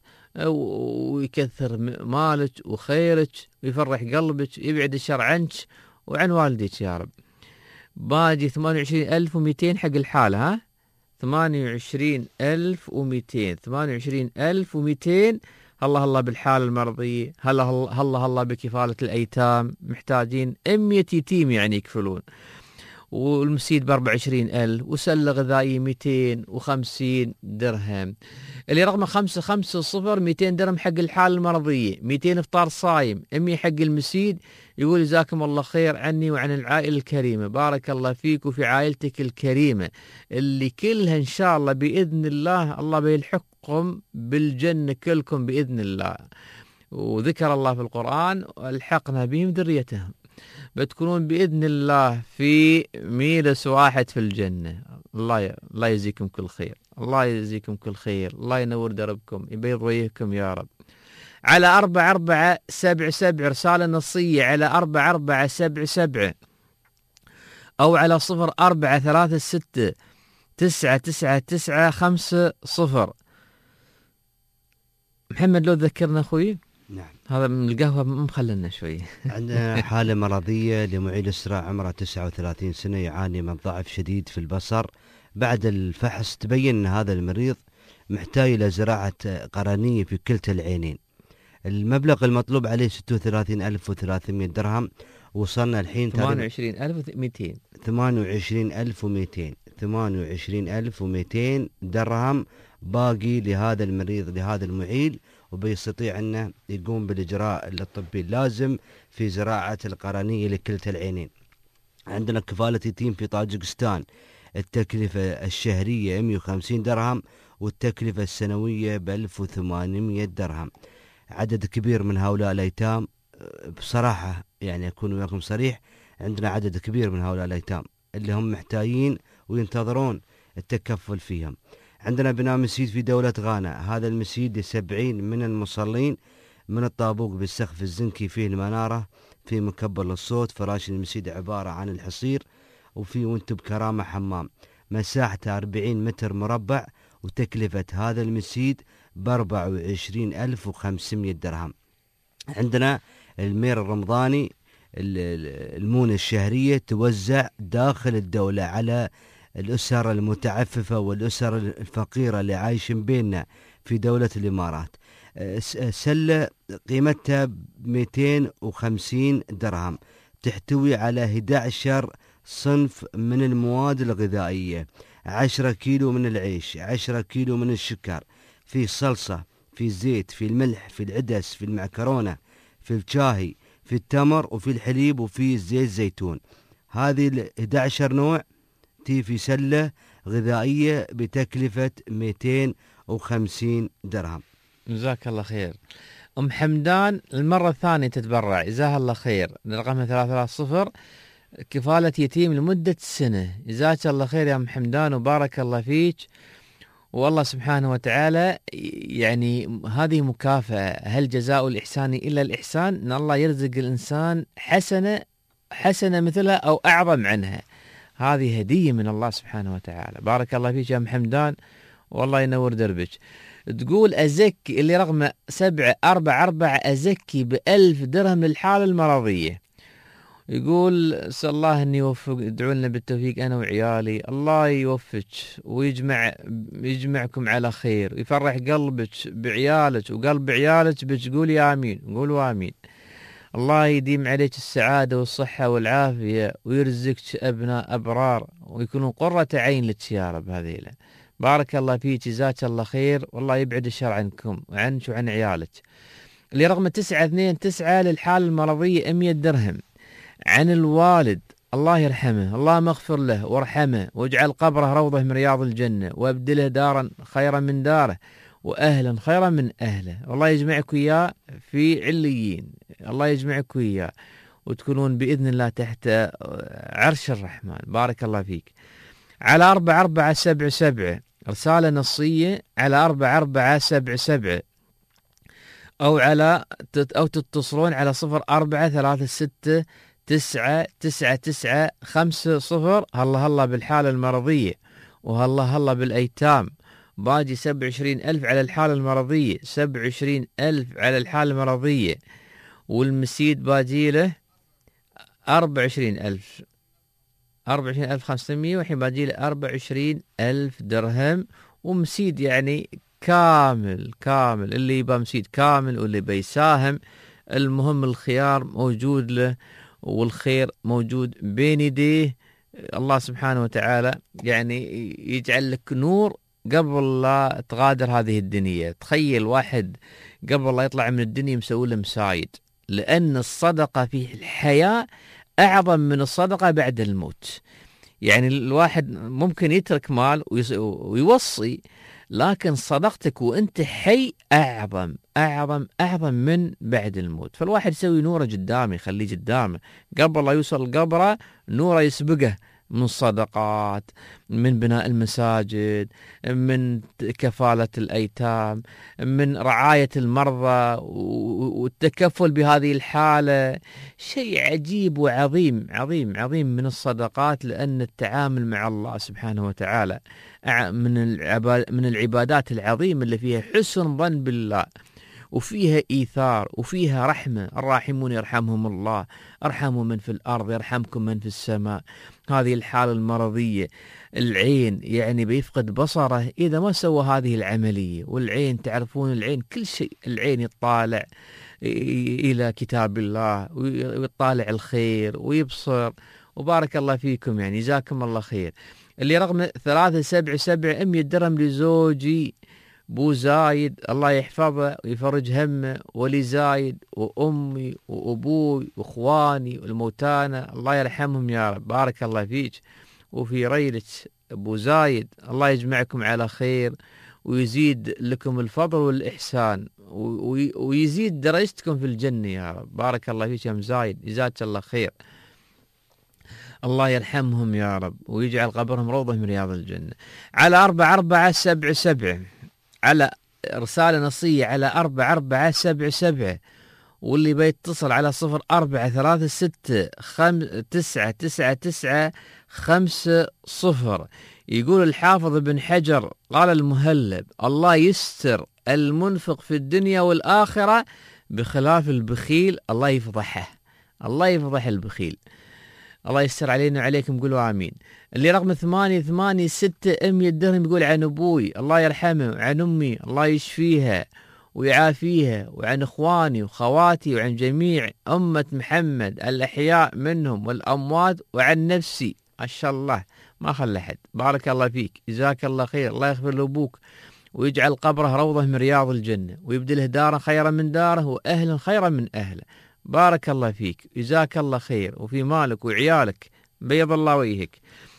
ويكثر مالك وخيرك ويفرح قلبك ويبعد الشر عنك وعن والديك يا رب. باجي ثمانية وعشرين ألف ومئتين حق الحالة. ها ثمانية وعشرين ألف ومئتين ثمانية وعشرين ألف ومئتين. الله الله بالحالة المرضية، هلا هلا هلا بكفالة الأيتام، محتاجين مية يتيم يعني يكفلون، والمسيد بأربعة وعشرين ألف، وسلة غذائية مئتين وخمسين درهم. اللي رقم خمسة خمسة صفر مئتين درهم حق الحالة المرضية، مئتين إفطار صايم، مية حق المسيد. يقول جزاكم الله خير عني وعن العائلة الكريمة. بارك الله فيك وفي عائلتك الكريمة اللي كلها إن شاء الله بإذن الله الله بيلحقكم بالجنة كلكم بإذن الله. وذكر الله في القرآن والحقنا بهم ذريتهم، بتكونون بإذن الله في ميلس واحد في الجنة. الله ي... الله يجزيكم كل خير، الله يجزيكم كل خير، الله ينور دربكم، يبيض وجهكم يا رب. على أربعة أربعة سبعة سبعة رسالة نصية على أربعة أربعة سبعة سبعة، أو على صفر أربعة ثلاثة ستة تسعة تسعة تسعة خمسة صفر. محمد لو تذكرنا أخوي. نعم. هذا من القهوة مخلنا شوي. عندنا حالة مرضية لمعيل أسرة عمره تسعة وثلاثين سنة يعاني من ضعف شديد في البصر. بعد الفحص تبين أن هذا المريض محتاج إلى زراعة قرنية في كلتا العينين. المبلغ المطلوب عليه ستة وثلاثين ألف وثلاثمائة درهم. وصلنا الحين ثمانية وعشرين ألف ومئتين ثمانية وعشرين ألف ومئتين ثمانية وعشرين ألف ومئتين درهم باقي لهذا المريض لهذا المعيل، وبيستطيع أنه يقوم بالإجراء الطبي اللازم في زراعة القرنية لكلتا العينين. عندنا كفالة يتيم في طاجكستان، التكلفة الشهرية مئة وخمسين درهم والتكلفة السنوية ب ألف وثمانمائة درهم. عدد كبير من هؤلاء الأيتام، بصراحة يعني أكون وياكم صريح، عندنا عدد كبير من هؤلاء الأيتام اللي هم محتاجين وينتظرون التكفل فيهم. عندنا بناء مسجد في دولة غانا، هذا المسجد لسبعين من المصلين، من الطابوق بالسقف الزنكي فيه المنارة، في مكبر للصوت. فراش المسجد عبارة عن الحصير، وفي وانتب كرامة حمام، مساحته أربعين متر مربع، وتكلفة هذا المسجد بأربعة وعشرين ألف وخمسمائة درهم. عندنا المير الرمضاني، المونة الشهرية توزع داخل الدولة على الأسر المتعففة والأسر الفقيرة اللي عايشين بيننا في دولة الإمارات. سلة قيمتها مئتين وخمسين درهم، تحتوي على أحد عشر صنف من المواد الغذائية، عشرة كيلو من العيش، عشرة كيلو من الشكر، في صلصة، في الزيت، في الملح، في العدس، في المعكرونة، في الشاهي، في التمر، وفي الحليب، وفي زيت زيتون. هذه ال أحد عشر نوع تي في سلة غذائية بتكلفة مئتين وخمسين درهم. جزاك الله خير. أم حمدان المرة الثانية تتبرع، جزاها الله خير. رقمها ثلاثة ثلاثة صفر، كفالة يتيم لمدة سنة. جزاك الله خير يا أم حمدان وبارك الله فيك، والله سبحانه وتعالى يعني هذه مكافأة. هل جزاء الإحسان إلا الإحسان؟ أن الله يرزق الإنسان حسنة حسنة مثلها أو أعظم عنها. هذه هدية من الله سبحانه وتعالى. بارك الله فيك يا أم حمدان والله ينور دربك. تقول أزكي اللي رقم سبعة أربعة أربعة أزكي بألف درهم للحالة المرضية. يقول أسأل الله أن يوفق، ادعوا لنا بالتوفيق أنا وعيالي. الله يوفقك ويجمع يجمعكم على خير ويفرح قلبك بعيالك وقلب عيالك بتقول يا آمين. قولوا آمين. الله يديم عليك السعادة والصحة والعافية ويرزقك أبناء أبرار ويكونوا قرة عين لك يا رب. هذيلا بارك الله فيك، جزاك الله خير، والله يبعد الشر عنكم وعنك وعن عيالك. اللي رقم تسعة اثنين تسعة للحالة المرضية مئة درهم. عن الوالد الله يرحمه، الله مغفر له وارحمه واجعل قبره روضة من رياض الجنة وابدله دارا خيرا من داره وأهلا خيرا من أهله. والله يجمعك وياه في عليين، الله يجمعك وياه وتكونون بإذن الله تحت عرش الرحمن. بارك الله فيك. على أربعة أربعة سبعة سبعة رسالة نصية على أربعة أربعة سبعة سبعة، أو على أو تتصلون على صفر أربعة ثلاثة ستة تسعة تسعة تسعة خمسة صفر. هلا هلا بالحالة المرضية وهلا هلا بالأيتام. باجي سبعة وعشرين ألف على الحالة المرضية، سبعة وعشرين ألف على الحالة المرضية، والمسيد باجي له أربعة وعشرين ألف أربعة وعشرين ألف خمسمائة، والحين باجي له أربعة وعشرين ألف درهم. ومسيد يعني كامل كامل، اللي يبى مسيد كامل واللي بيساهم، المهم الخيار موجود له والخير موجود بين يديه. الله سبحانه وتعالى يعني يجعل لك نور قبل لا تغادر هذه الدنيا. تخيل واحد قبل لا يطلع من الدنيا مسوي له مسايد، لأن الصدقة في الحياة أعظم من الصدقة بعد الموت. يعني الواحد ممكن يترك مال ويوصي، لكن صدقتك وانت حي أعظم أعظم أعظم من بعد الموت. فالواحد يسوي نوره قدامه، يخليه قدامه قبل لا يوصل قبره، نوره يسبقه من صدقات، من بناء المساجد، من كفالة الأيتام، من رعاية المرضى والتكفل بهذه الحالة. شيء عجيب وعظيم عظيم عظيم من الصدقات، لأن التعامل مع الله سبحانه وتعالى من من العبادات العظيمة اللي فيها حسن ظن بالله، وفيها إيثار، وفيها رحمة. الراحمون يرحمهم الله، ارحموا من في الأرض يرحمكم من في السماء. هذه الحالة المرضية، العين يعني بيفقد بصره إذا ما سوى هذه العملية. والعين تعرفون العين كل شيء، العين يطالع إلى كتاب الله ويطالع الخير ويبصر. وبارك الله فيكم، يعني جزاكم الله خير. اللي رقم ثلاثة سبع سبع مية درهم لزوجي بو زايد، الله يحفظه ويفرج همه، ولي زايد وأمي وأبوي وإخواني والموتانا الله يرحمهم يا رب. بارك الله فيك وفي ريلك أبو زايد، الله يجمعكم على خير ويزيد لكم الفضل والإحسان ويزيد درجتكم في الجنة يا رب. بارك الله فيك يا أم زايد، جزاك الله خير. الله يرحمهم يا رب ويجعل قبرهم روضة من رياض الجنة. على أربعة أربعة سبع سبع، على رسالة نصية على أربعة أربعة سبع سبع، واللي بيتصل على صفر أربعة ثلاثة ستة خم تسعة تسعة تسعة خمسة صفر. يقول الحافظ بن حجر قال المهلب: الله يستر المنفق في الدنيا والآخرة بخلاف البخيل، الله يفضحه. الله يفضح البخيل. الله يستر علينا وعليكم، قولوا آمين. اللي رقم ثمانية ثمانية ستة مية درهم يقول: عن أبوي الله يرحمه، وعن أمي الله يشفيها ويعافيها، وعن إخواني وخواتي، وعن جميع أمة محمد الأحياء منهم والأموات، وعن نفسي. ما شاء الله ما خلى حد. بارك الله فيك، جزاك الله خير. الله يغفر لأبوك ويجعل قبره روضة من رياض الجنة، ويبدله دارا خيرا من داره، وأهلا خيرا من أهله. بارك الله فيك، جزاك الله خير، وفي مالك وعيالك بيض الله وجهك.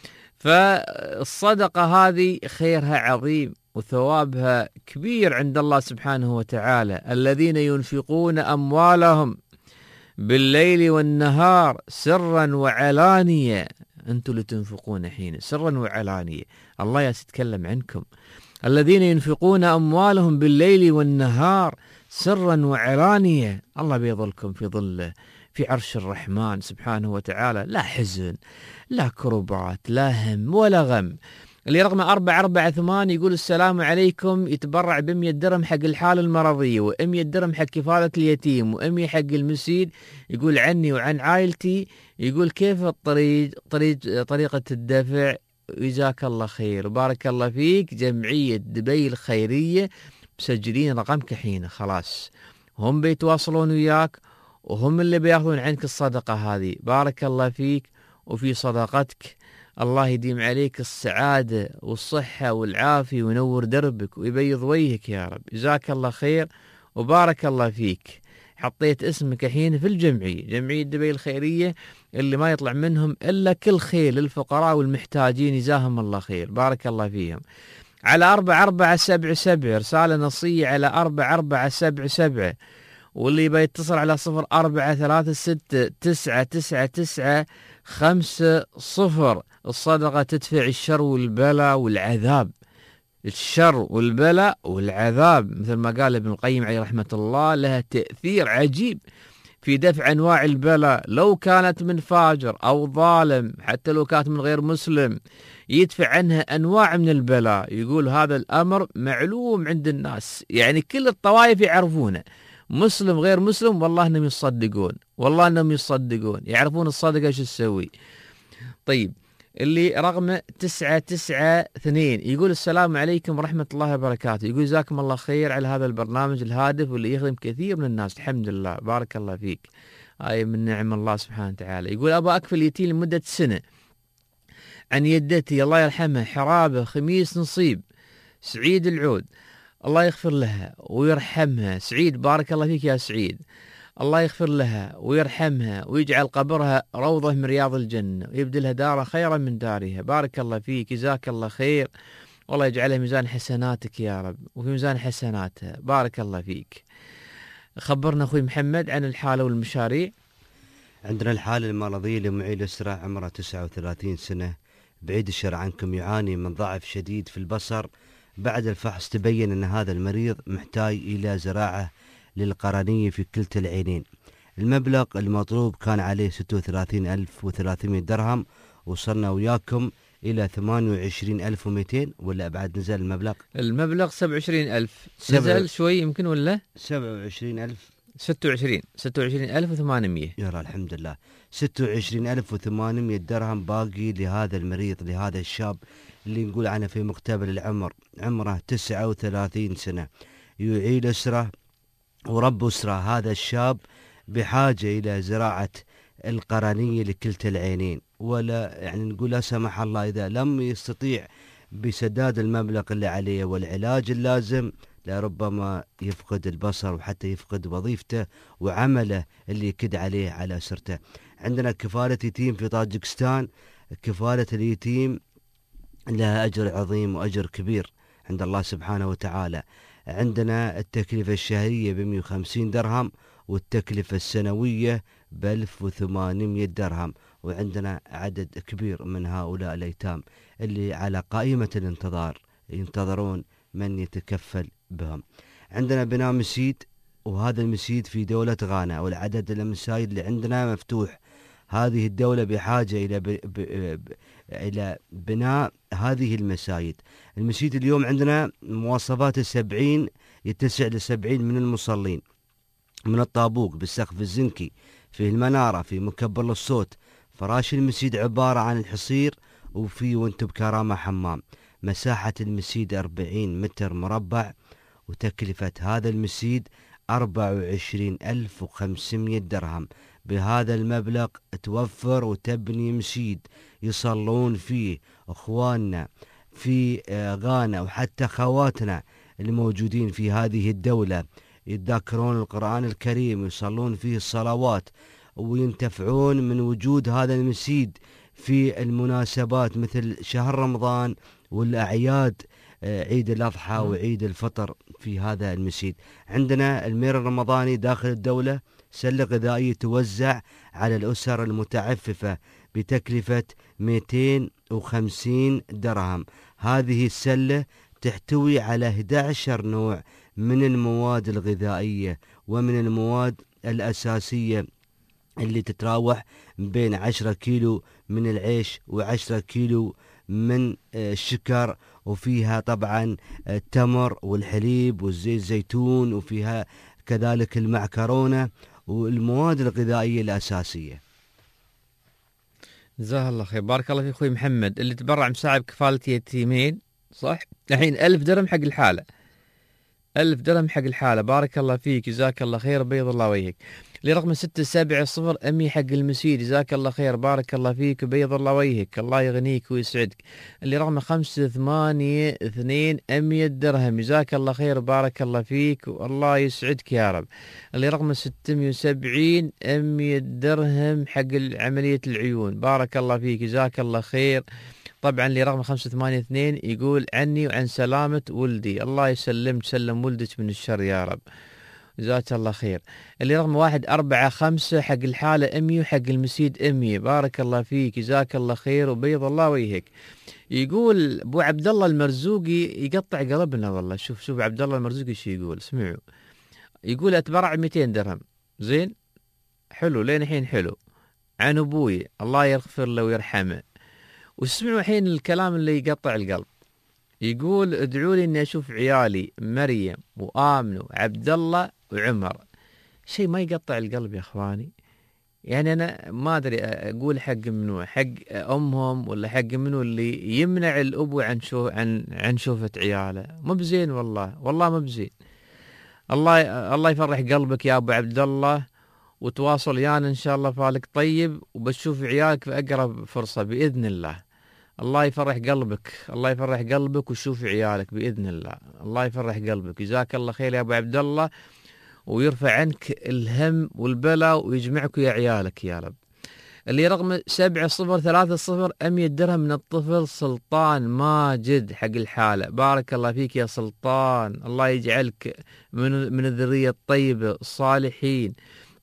فالصدقة هذه خيرها عظيم وثوابها كبير عند الله سبحانه وتعالى. الذين ينفقون أموالهم بالليل والنهار سرا وعلانية. أنتم اللي تنفقون حين سرا وعلانية، الله يتكلم عنكم. الذين ينفقون أموالهم بالليل والنهار سرا وعلانية، الله بيظلكم في ظله في عرش الرحمن سبحانه وتعالى. لا حزن، لا كربات، لا هم ولا غم. اللي رقم أربعة أربعة ثمانية يقول: السلام عليكم، يتبرع بمية درهم حق الحالة المرضية، ومية درهم حق كفالة اليتيم، ومية حق المسيد. يقول عني وعن عائلتي. يقول: كيف الطريق طريق طريقة الدفع؟ جزاك الله خير وبارك الله فيك. جمعية دبي الخيرية مسجلين رقمك حين، خلاص هم بيتواصلون وياك وهم اللي بياخذون عنك الصدقة هذه. بارك الله فيك وفي صدقتك، الله يديم عليك السعادة والصحة والعافية وينور دربك ويبيض وجهك يا رب. جزاك الله خير وبارك الله فيك. حطيت اسمك الحين في الجمعية، جمعية دبي الخيرية، اللي ما يطلع منهم إلا كل خير للفقراء والمحتاجين، جزاهم الله خير، بارك الله فيهم. على أربعة أربعة سبع سبع رسالة نصية على أربعة أربعة سبع سبع، واللي بيتصل على صفر أربعة ثلاثة ستة تسعة تسعة تسعة خمسة صفر. الصدقة تدفع الشر والبلاء والعذاب. الشر والبلاء والعذاب مثل ما قال ابن القيم عليه رحمة الله، لها تأثير عجيب في دفع أنواع البلاء، لو كانت من فاجر أو ظالم، حتى لو كانت من غير مسلم يدفع عنها أنواع من البلاء. يقول هذا الأمر معلوم عند الناس، يعني كل الطوائف يعرفونه، مسلم غير مسلم، والله أنهم يصدقون، والله أنهم يصدقون، يعرفون الصدقة ايش تسوي. طيب اللي رقم تسعة تسعة اثنين يقول: السلام عليكم ورحمة الله وبركاته. يقول: جزاكم الله خير على هذا البرنامج الهادف واللي يخدم كثير من الناس، الحمد لله، بارك الله فيك، هاي من نعم الله سبحانه وتعالى. يقول: أبا أكفل يتيم لمدة سنة عن يدتي الله يرحمها، حرابة خميس نصيب سعيد العود، الله يغفر لها ويرحمها. سعيد بارك الله فيك يا سعيد، الله يغفر لها ويرحمها ويجعل قبرها روضة من رياض الجنة ويبدلها دارا خيرا من دارها. بارك الله فيك، جزاك الله خير، والله يجعلها ميزان حسناتك يا رب وفي ميزان حسناتها. بارك الله فيك. خبرنا أخوي محمد عن الحالة والمشاريع. عندنا الحالة المرضية لمعيل أسرة عمره تسعة وثلاثين سنة، بعيد الشر عنكم يعاني من ضعف شديد في البصر. بعد الفحص تبين أن هذا المريض محتاج إلى زراعة للقرنية في كلتا العينين. المبلغ المطلوب كان عليه ستة وثلاثين ألف وثلاثمائة درهم، وصلنا وياكم إلى ثمانية وعشرين ألف ومئتين، ولا بعد نزل المبلغ؟ المبلغ سبعة وعشرين ألف، نزل شوي يمكن ولا؟ سبعة وعشرين ألف ستة وعشرين ستة وعشرين ألف وثمانمائة. يلا الحمد لله، ستة وعشرين ألف وثمانمائة درهم باقي لهذا المريض، لهذا الشاب اللي نقول عنه في مقتبل العمر، عمره تسعة وثلاثين سنة، يعيل أسرة ورب أسرة. هذا الشاب بحاجة إلى زراعة القرنية لكلتا العينين، ولا يعني نقول لا سمح الله إذا لم يستطيع بسداد المبلغ اللي عليه والعلاج اللازم لربما يفقد البصر وحتى يفقد وظيفته وعمله اللي يكد عليه على أسرته. عندنا كفالة يتيم في طاجكستان، كفالة اليتيم لها أجر عظيم وأجر كبير عند الله سبحانه وتعالى. عندنا التكلفة الشهرية بمئة وخمسين درهم، والتكلفة السنوية بألف وثمانمائة درهم. وعندنا عدد كبير من هؤلاء الأيتام اللي على قائمة الانتظار ينتظرون من يتكفل بهم. عندنا بناء مسجد، وهذا المسجد في دولة غانا، والعدد المساجد اللي عندنا مفتوح. هذه الدولة بحاجة إلى ب... ب... ب... إلى بناء هذه المساجد. المسجد اليوم عندنا مواصفات السبعين، يتسع لسبعين من المصلين، من الطابوق بالسقف الزنكي، في المنارة، في مكبر الصوت. فراش المسجد عبارة عن الحصير، وفي وانتم بكرامة حمام. مساحة المسجد أربعين متر مربع، وتكلفة هذا المسجد أربعة وعشرين ألف وخمسمائة درهم. بهذا المبلغ توفر وتبني مسجد يصلون فيه أخواننا في غانا، وحتى خواتنا الموجودين في هذه الدولة يتذكرون القرآن الكريم ويصلون فيه الصلوات، وينتفعون من وجود هذا المسجد في المناسبات مثل شهر رمضان والأعياد، عيد الأضحى وعيد الفطر في هذا المسجد. عندنا المير الرمضاني داخل الدولة، سلة غذائية توزع على الأسر المتعففة بتكلفة مئتين وخمسين درهم. هذه السلة تحتوي على أحد عشر نوع من المواد الغذائية ومن المواد الأساسية اللي تتراوح بين عشرة كيلو من العيش وعشرة كيلو من الشكر، وفيها طبعا التمر والحليب والزيت زيتون، وفيها كذلك المعكرونة والمواد الغذائية الأساسية. جزاه الله خير. بارك الله فيك أخوي محمد اللي تبرع مساعد كفالة يتيمين، صح؟ الحين ألف درهم حق الحالة، ألف درهم حق الحالة. بارك الله فيك، جزاك الله خير، بيض الله وجهك. لرقم ستة سبعة صفر أمي حق المسير، جزاك الله خير، بارك الله فيك وبيض الله وجهك، الله يغنيك ويسعدك. اللي رقم خمسة ثمانية اثنين أمي درهم، جزاك الله خير، بارك الله فيك والله يسعدك يا رب. اللي رقم ستمائة وسبعين أمي درهم حق عملية العيون، بارك الله فيك، جزاك الله خير. طبعا اللي رقم خمسة ثمانية اثنين يقول عني وعن سلامة ولدي، الله يسلمك، سلم ولدك من الشر يا رب، جزاك الله خير. اللي رقم واحد أربعة خمسة حق الحالة أمي وحق المسيد أمي، بارك الله فيك، جزاك الله خير وبيض الله وجهك. يقول أبو عبد الله المرزوقي يقطع قلبنا والله. شوف شوف عبد الله المرزوقي شو يقول، اسمعوا. يقول أتبرع مئتين درهم، زين حلو لين الحين حلو، عن أبوي الله يغفر له ويرحمه. واسمعوا الحين الكلام اللي يقطع القلب. يقول ادعوا لي اني اشوف عيالي مريم وآمن وعبد الله وعمر. شيء ما يقطع القلب يا اخواني. يعني انا ما ادري اقول حق منو، حق امهم ولا حق منو اللي يمنع الابو عن شو عن عن شوفة عياله. مو بزين والله، والله مو بزين. الله الله يفرح قلبك يا ابو عبد الله، وتواصل ويانا ان شاء الله فالك طيب، وبتشوف عيالك في اقرب فرصة باذن الله. الله يفرح قلبك، الله يفرح قلبك وشوف عيالك بإذن الله، الله يفرح قلبك، جزاك الله خير يا أبو عبد الله، ويرفع عنك الهم والبلاء ويجمعك يا عيالك يا رب. اللي رقم سبعة صفر ثلاثة صفر أمية درهم من الطفل سلطان ماجد حق الحالة، بارك الله فيك يا سلطان، الله يجعلك من من الذرية الطيبة الصالحين،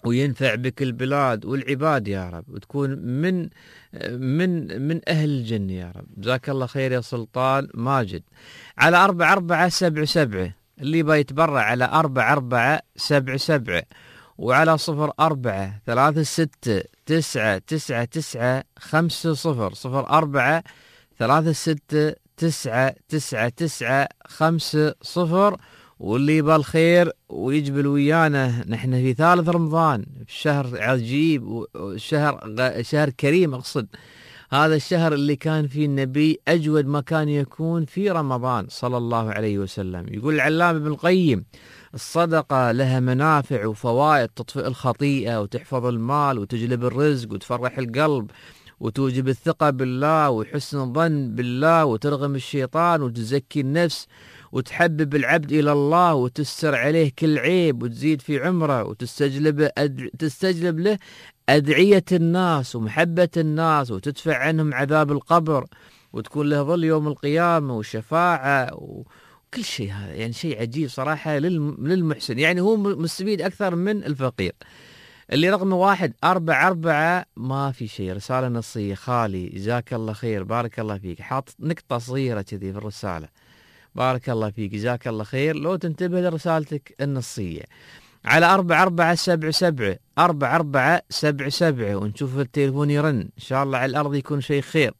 وينفع بك البلاد والعباد يا رب، وتكون من من من أهل الجنة يا رب. جزاك الله خير يا سلطان ماجد. على أربعة أربعة سبعة سبعة اللي بيتبرع على أربعة أربعة سبعة سبعة، وعلى صفر أربعة ثلاثة ستة تسعة تسعة تسعة خمسة صفر صفر أربعة ثلاثة ستة تسعة تسعة تسعة خمسة صفر. واللي بالخير ويجبل ويانا، نحن في ثالث رمضان، شهر عجيب وشهر شهر كريم. أقصد هذا الشهر اللي كان فيه النبي أجود ما كان يكون في رمضان صلى الله عليه وسلم. يقول العلامة ابن القيم: الصدقة لها منافع وفوائد، تطفئ الخطيئة وتحفظ المال وتجلب الرزق وتفرح القلب وتوجب الثقة بالله وحسن الظن بالله وترغم الشيطان وتزكي النفس وتحبب العبد إلى الله وتستر عليه كل عيب وتزيد في عمره وتستجلب أد... تستجلب له أدعية الناس ومحبة الناس وتدفع عنهم عذاب القبر وتكون له ظل يوم القيامة وشفاعة وكل شيء. هذا يعني شيء عجيب صراحة للمحسن، يعني هو مستفيد أكثر من الفقير. اللي رقم واحد أربعة أربعة ما في شيء، رسالة نصية خالي جزاك الله خير بارك الله فيك، حاط نقطة صغيرة كذي في الرسالة بارك الله فيك جزاك الله خير، لو تنتبه لرسالتك النصية. على أربعة أربعة سبعة سبعة أربعة أربعة سبعة سبعة ونشوف التليفون يرن إن شاء الله على الأرض يكون شيء خير.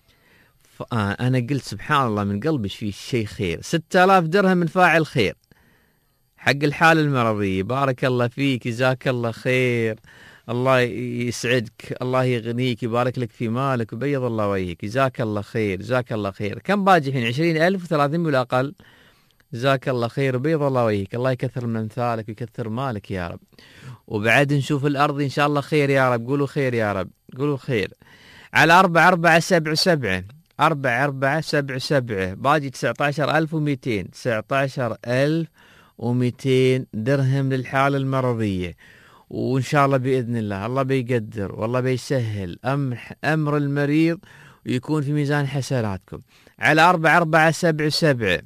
آه أنا قلت سبحان الله من قلبي في شيء خير. ستة آلاف درهم من فاعل خير حق الحالة المرضية بارك الله فيك جزاك الله خير، الله يسعدك الله يغنيك يبارك لك في مالك وبيض الله وجهك جزاك الله خير جزاك الله خير. كم باجي الحين؟ عشرين ألف وثلاثين ولا أقل. جزاك الله خير وبيض الله وجهك، الله يكثر من أمثالك ويكثر مالك يا رب. وبعد نشوف الأرض إن شاء الله خير يا رب، قولوا خير يا رب قولوا خير. على أربعة أربعة سبعة سبعة أربعة أربعة سبعة سبعة باجي تسعة عشر ألف ومئتين تسعة عشر ألف ومئتين درهم للحالة المرضية، وإن شاء الله بإذن الله الله بيقدر والله بيسهل أمر, أمر المريض ويكون في ميزان حسناتكم. على أربعة أربعة سبعة سبعة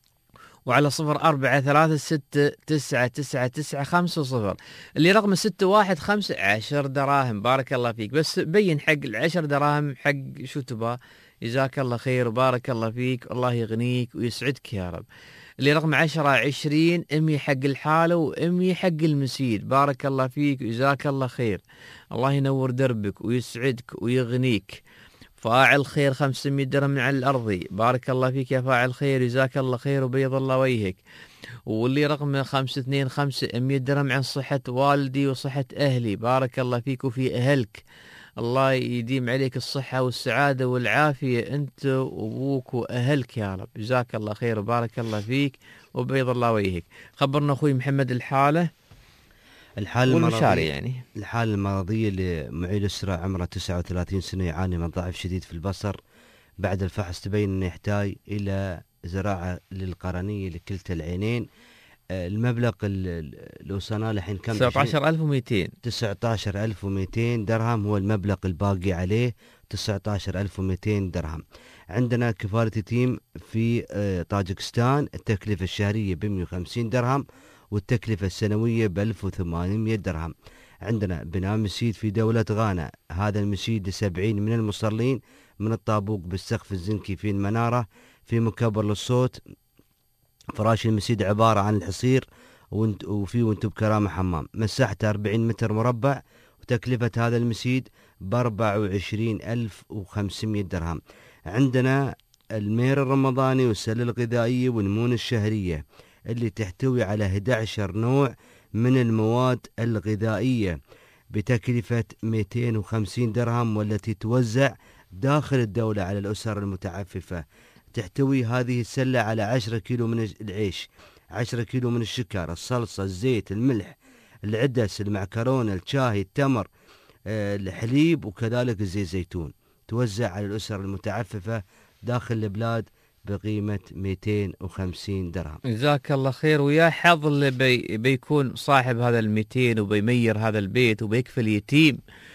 وعلى صفر أربعة ثلاثة ستة تسعة تسعة تسعة خمسة صفر اللي رقم ستة واحد خمسة عشر دراهم بارك الله فيك، بس بين حق العشر دراهم حق شو تبا جزاك الله خير وبارك الله فيك الله يغنيك ويسعدك يا رب. اللي رقم عشرة عشرين أمي حق الحالة وأمي حق المسيد بارك الله فيك وجزاك الله خير، الله ينور دربك ويسعدك ويغنيك. فاعل خير خمسمائة درهم من على الأرض بارك الله فيك يا فاعل خير جزاك الله خير وبيض الله وجهك. واللي رقم خمسة اثنين خمسة مئة درهم عن صحة والدي وصحة أهلي بارك الله فيك وفي أهلك، الله يديم عليك الصحة والسعادة والعافية أنت وأبوك وأهلك يا رب جزاك الله خير وبارك الله فيك وبيض الله وجهك. خبرنا أخوي محمد الحالة الحالة المرضية يعني الحالة المرضية لمعيل أسرة عمره تسعة وثلاثين سنة يعاني من ضعف شديد في البصر، بعد الفحص تبين أنه يحتاج إلى زراعة للقرنية لكلتا العينين. المبلغ اللي وصلنا الحين كم؟ تسعة عشر ألف ومئتين تسعة عشر ألف ومئتين درهم هو المبلغ الباقي عليه تسعة عشر ألف ومئتين درهم. عندنا كفالة يتيم في طاجكستان التكلفة الشهرية ب مئة وخمسين درهم والتكلفة السنوية ب ألف وثمانمئة درهم. عندنا بناء مسجد في دولة غانا، هذا المسجد لسبعين من المصلين من الطابوق بالسقف الزنكي في المنارة في مكبر للصوت. فراش المسجد عبارة عن الحصير وفيه وانتو بكرامة حمام، مساحته أربعين متر مربع وتكلفة هذا المسجد بأربعة وعشرين ألف وخمسمئة درهم. عندنا المير الرمضاني والسلة الغذائية والمونة الشهرية اللي تحتوي على أحد عشر نوع من المواد الغذائية بتكلفة مئتين وخمسين درهم، والتي توزع داخل الدولة على الأسر المتعففة. تحتوي هذه السلة على عشرة كيلو من العيش، عشرة كيلو من الشكر، الصلصة، الزيت، الملح، العدس، المعكرونة، الشاهي، التمر، الحليب، وكذلك الزيت زيتون. توزع على الأسر المتعففة داخل البلاد بقيمة مئتين وخمسين درهم. جزاك الله خير، ويا حظ اللي بي بيكون صاحب هذا المئتين وبيمير هذا البيت وبيكفل يتيم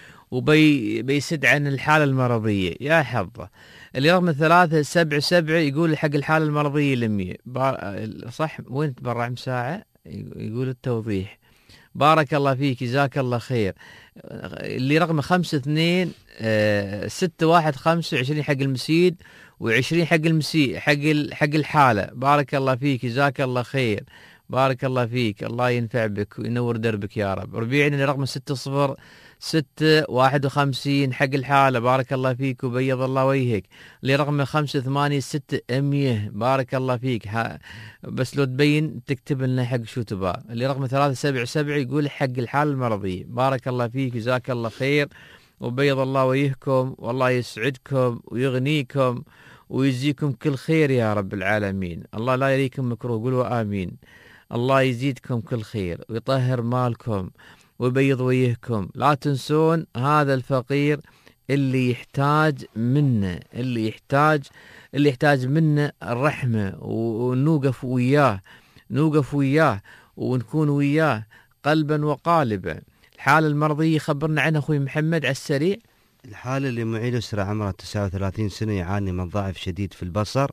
وبيسد عن الحالة المرضية، يا حظه. اللي رقم ثلاثة سبعة سبعة يقول حق الحالة المرضية لمية صح. وين تبرع مساعة؟ يقول التوضيح بارك الله فيك جزاك الله خير. اللي رقمه خمسة اثنين آه ستة واحد خمسة وعشرين حق المسيد وعشرين حق المسيء حق حق الحالة. بارك الله فيك جزاك الله خير. بارك الله فيك، الله ينفع بك وينور دربك يا رب. ربيعنا اللي رقمه ستة صفر ستة واحد وخمسين حق الحالة. بارك الله فيك وبيض الله وجهك. اللي رقمه خمسة ثمانية ستة مية. بارك الله فيك، ها بس لو تبين تكتب لنا حق شو تبغى. اللي رقمه ثلاثة سبعة سبعة يقول حق الحالة المرضية. بارك الله فيك جزاك الله خير وبيض الله وجهكم والله يسعدكم ويغنيكم ويجزيكم كل خير يا رب العالمين. الله لا يريكم مكروه، قولوا آمين. الله يزيدكم كل خير ويطهر مالكم ويبيض وجهكم. لا تنسون هذا الفقير اللي يحتاج منا، اللي يحتاج اللي يحتاج منا الرحمة، ونوقف وياه نوقف وياه ونكون وياه قلبا وقالبا. الحالة المرضية خبرنا عنها أخوي محمد على السريع. الحالة اللي معي أسرة عمرها تسعة وثلاثين سنة يعاني من ضعف شديد في البصر.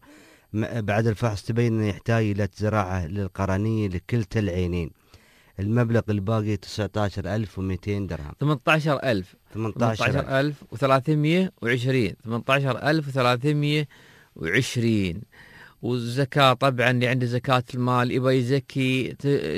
بعد الفحص تبين أنه يحتاج إلى زراعة للقرنية لكلتا العينين. المبلغ الباقي تسعة عشر ألف ومئتين درهم. ثمانية عشر ألف ثمانية عشر ألف وثلاثمية وعشرين ثمانية عشر ألف وثلاثمية وعشرين. والزكاة طبعا اللي عنده زكاة المال يبغى يزكي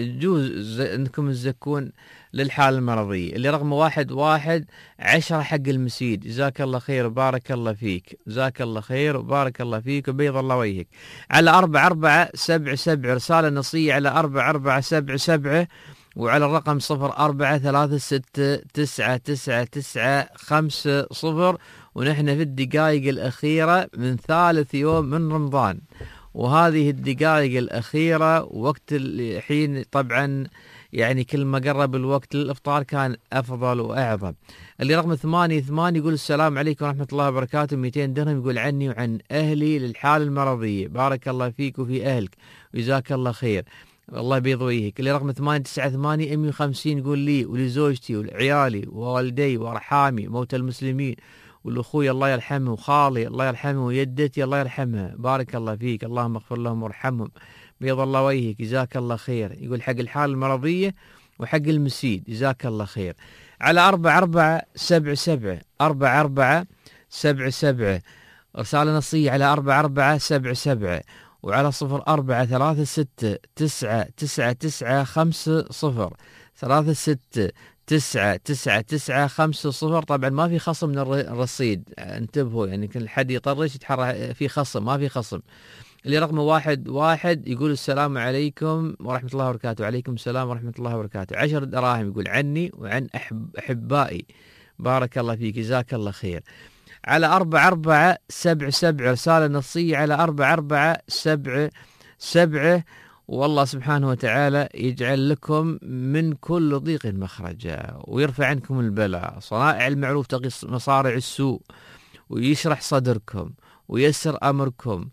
تجوز انكم تزكون للحالة المرضية. اللي رقم واحد واحد عشرة حق المسيد. جزاك الله خير وبارك الله فيك. جزاك الله خير وبارك الله فيك وبيض الله وجهك. على أربعة أربعة سبعة سبعة رسالة نصية على أربعة أربعة سبعة سبعة، وعلى الرقم صفر أربعة ثلاثة ستة تسعة تسعة تسعة خمسة صفر. ونحن في الدقائق الأخيرة من ثالث يوم من رمضان، وهذه الدقائق الأخيرة وقت الحين طبعا يعني كل ما قرب الوقت للإفطار كان أفضل وأعظم. اللي رقم ثمانية ثمانية يقول السلام عليكم ورحمة الله وبركاته، مئتين درهم يقول عني وعن أهلي للحالة المرضية. بارك الله فيك وفي أهلك وجزاك الله خير، الله يبيض وجهك. اللي رقم ثمانية تسعة ثمانية مئة وخمسين يقول لي ولزوجتي ولعيالي ووالدي وأرحامي موتى المسلمين والأخوي الله يرحمه وخالي الله يرحمه ويدتي الله يرحمها. بارك الله فيك، اللهم اغفر لهم وارحمهم بيض الله وجهك جزاك الله خير. يقول حق الحالة المرضية وحق المسيد جزاك الله خير. على أربعة أربعة سبعة سبعة أربعة أربعة سبعة سبعة رسالة نصية على أربعة أربعة سبعة سبعة، وعلى صفر أربعة ثلاثة ستة تسعة تسعة تسعة خمسة صفر ثلاثة ستة تسعة تسعة تسعة خمسة صفر. طبعا ما في خصم من الرصيد، انتبهوا يعني كل حد يطرش يتحرى في خصم، ما في خصم. اللي رقمه واحد واحد يقول السلام عليكم ورحمة الله وبركاته. وعليكم السلام ورحمة الله وبركاته. عشر دراهم يقول عني وعن أحب أحبائي. بارك الله فيك جزاك الله خير. على أربعة أربعة سبعة سبعة رسالة نصية على أربعة أربعة سبعة سبعة. والله سبحانه وتعالى يجعل لكم من كل ضيق مخرجا ويرفع عنكم البلاء. صنائع المعروف تقي مصارع السوء، ويشرح صدركم ويسر أمركم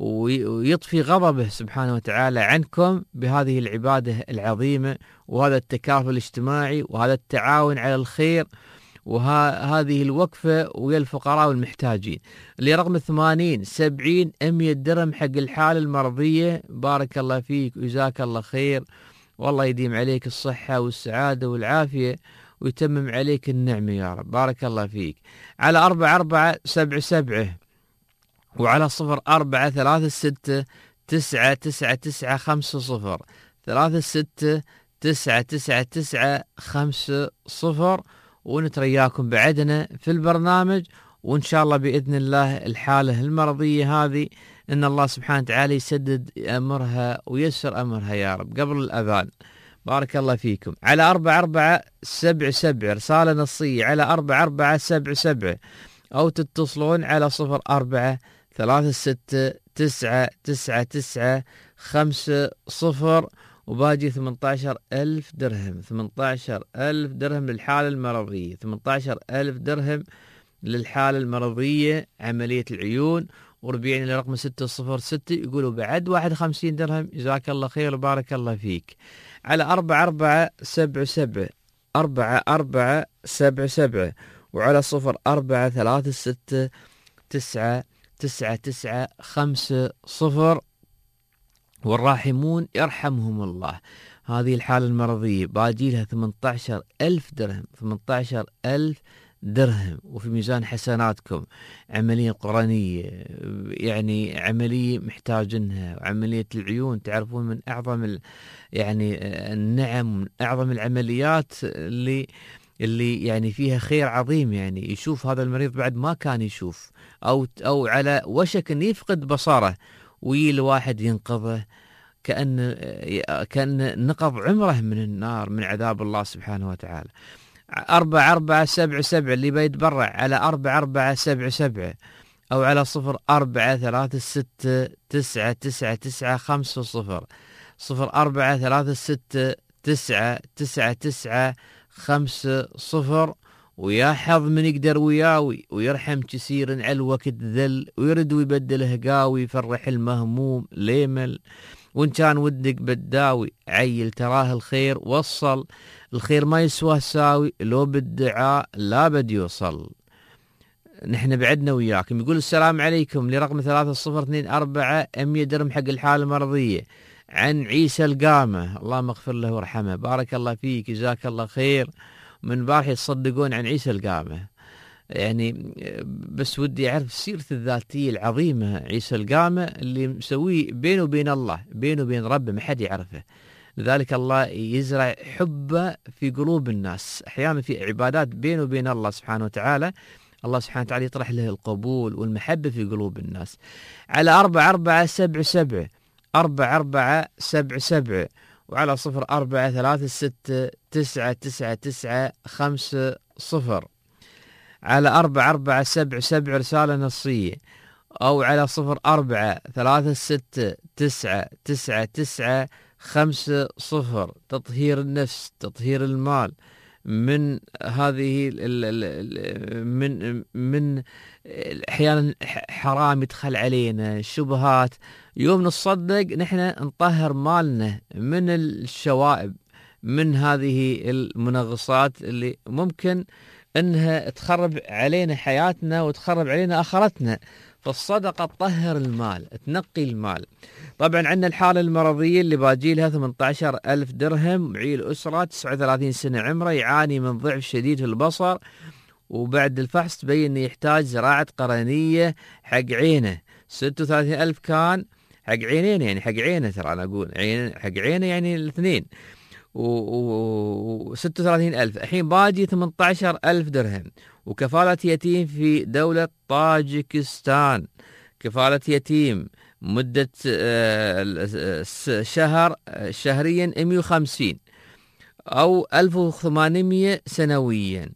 ويطفي غضبه سبحانه وتعالى عنكم بهذه العبادة العظيمة وهذا التكافل الاجتماعي وهذا التعاون على الخير وهذه الوقفة ويا الفقراء والمحتاجين. اللي رقم ثمانين سبعين مئة درهم حق الحالة المرضية. بارك الله فيك وجزاك الله خير، والله يديم عليك الصحة والسعادة والعافية ويتمم عليك النعمة يا رب. بارك الله فيك. على أربعة أربعة سبعة سبعة وعلى صفر أربعة ثلاثة ستة تسعة تسعة تسعة خمسة صفر ثلاثة ستة تسعة تسعة تسعة خمسة صفر. ونترياكم بعدنا في البرنامج، وإن شاء الله بإذن الله الحالة المرضية هذه إن الله سبحانه وتعالى يسدد أمرها ويسر أمرها يا رب قبل الأذان. بارك الله فيكم. على أربعة أربعة سبعة سبعة رسالة نصية على أربعة أربعة سبعة سبعة، أو تتصلون على صفر أربعة ثلاثة ستة تسعة تسعة تسعة خمسة صفر. وباجي ثمانية عشر ألف درهم ثمانية عشر ألف درهم للحالة المرضية ثمانية عشر ألف درهم للحالة المرضية عملية العيون. وربيعنا لرقم ستة صفر ستة يقولوا بعد واحد وخمسين درهم. جزاك الله خير وبارك الله فيك. على أربعة أربعة سبعة سبعة أربعة أربعة سبعة سبعة، وعلى صفر أربعة ثلاثة ستة تسعة تسعة تسعة خمسة صفر. والراحمون يرحمهم الله. هذه الحالة المرضية باجي لها ثمانية عشر ألف درهم، ثمانية عشر ألف درهم، وفي ميزان حسناتكم. عملية قرنية، يعني عملية محتاجينها. وعملية العيون تعرفون من أعظم ال... يعني النعم، من أعظم العمليات اللي اللي يعني فيها خير عظيم. يعني يشوف هذا المريض بعد ما كان يشوف، أو أو على وشك أن يفقد بصره، ويجي الواحد ينقذه كأن كأن نقض عمره من النار، من عذاب الله سبحانه وتعالى. أربعة أربعة سبعة سبعة اللي بيتبرع على أربعة أربعة سبعة سبعة، أو على صفر أربعة ثلاثة ستة تسعة تسعة تسعة خمسة صفر، صفر أربعة ثلاثة ستة تسعة تسعة تسعة خمسة صفر. ويا حظ من يقدر وياوي ويرحم كثير على الوقت ذل، ويرد ويبدله قاوي، يفرح المهموم ليمل. وإن كان ودك بداوي عيل تراه الخير وصل، الخير ما يسوى ساوي، لو بالدعاء لا بد يوصل. نحن بعدنا وياكم. يقول السلام عليكم، لرقم ثلاثة صفر اثنين أربعة مية درهم حق الحالة المرضية، عن عيسى القامة، اللهم اغفر له وارحمه. بارك الله فيك، جزاك الله خير. من بارح يتصدقون عن عيسى القامة، يعني بس ودي أعرف سيرة الذاتية العظيمة عيسى القامة اللي مسويه بينه وبين الله، بينه وبين ربه، ما حد يعرفه. لذلك الله يزرع حبه في قلوب الناس. أحيانا في عبادات بينه وبين الله سبحانه وتعالى، الله سبحانه وتعالى يطرح له القبول والمحبة في قلوب الناس. على أربعة أربعة سبعة سبعة، أربعة أربعة سبعة سبعة، وعلى صفر أربعة ثلاثة ستة تسعة تسعة تسعة خمسة صفر، على أربعة أربعة سبعة سبعة رسالة نصية، أو على صفر أربعة ثلاثة ستة تسعة تسعة تسعة خمسة صفر. تطهير النفس، تطهير المال من هذه من من احيانا حرام يدخل علينا، شبهات. يوم نصدق نحن نطهر مالنا من الشوائب، من هذه المنغصات اللي ممكن انها تخرب علينا حياتنا وتخرب علينا اخرتنا. فالصدقة تطهر المال، تنقي المال. طبعا عندنا الحالة المرضية اللي باجي لها ثمانية عشر ألف درهم، معيل أسرة تسعة وثلاثين سنة عمره، يعاني من ضعف شديد في البصر، وبعد الفحص تبين انه يحتاج زراعة قرنية حق عينه. ستة وثلاثين ألف كان حق عينين، يعني حق عينه، ترى أنا أقول عين حق عينه يعني الاثنين، و ستة وثلاثين ألف. الحين باجي ثمانية عشر ألف درهم، وكفالة يتيم في دولة طاجكستان، كفالة يتيم مدة شهر شهريا مئة وخمسين أو ألف وثمانمئة سنويا،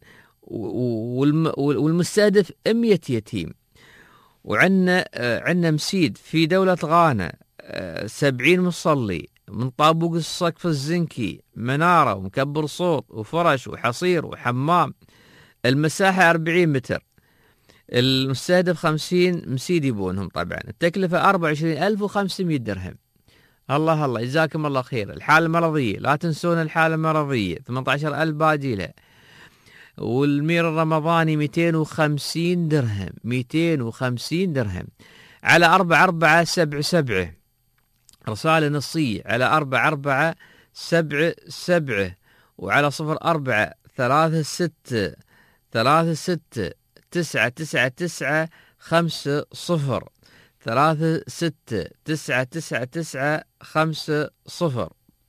والمستهدف مئة يتيم. وعندنا عندنا مسيد في دولة غانا، سبعين مصلي من طابوق السقف الزنكي، منارة ومكبر صوت وفرش وحصير وحمام، المساحة أربعين متر، المستهدف خمسين مسيد يبونهم. طبعا التكلفة أربعة وعشرين ألف وخمسمئة درهم. الله الله، جزاكم الله خير. الحالة المرضية لا تنسون الحالة المرضية، ثمانية عشر ألف باجي لها. والمير الرمضاني مئتين وخمسين درهم، مئتين وخمسين درهم، على أربعة أربعة سبعة سبعة، رسالة نصية على أربعة أربعة سبعة سبعة، وعلى صفر أربعة ثلاثة ستة ثلاثة ستة تسعة تسعة تسعة خمسة صفر، ثلاثة ستة تسعة تسعة تسعة خمسة صفر.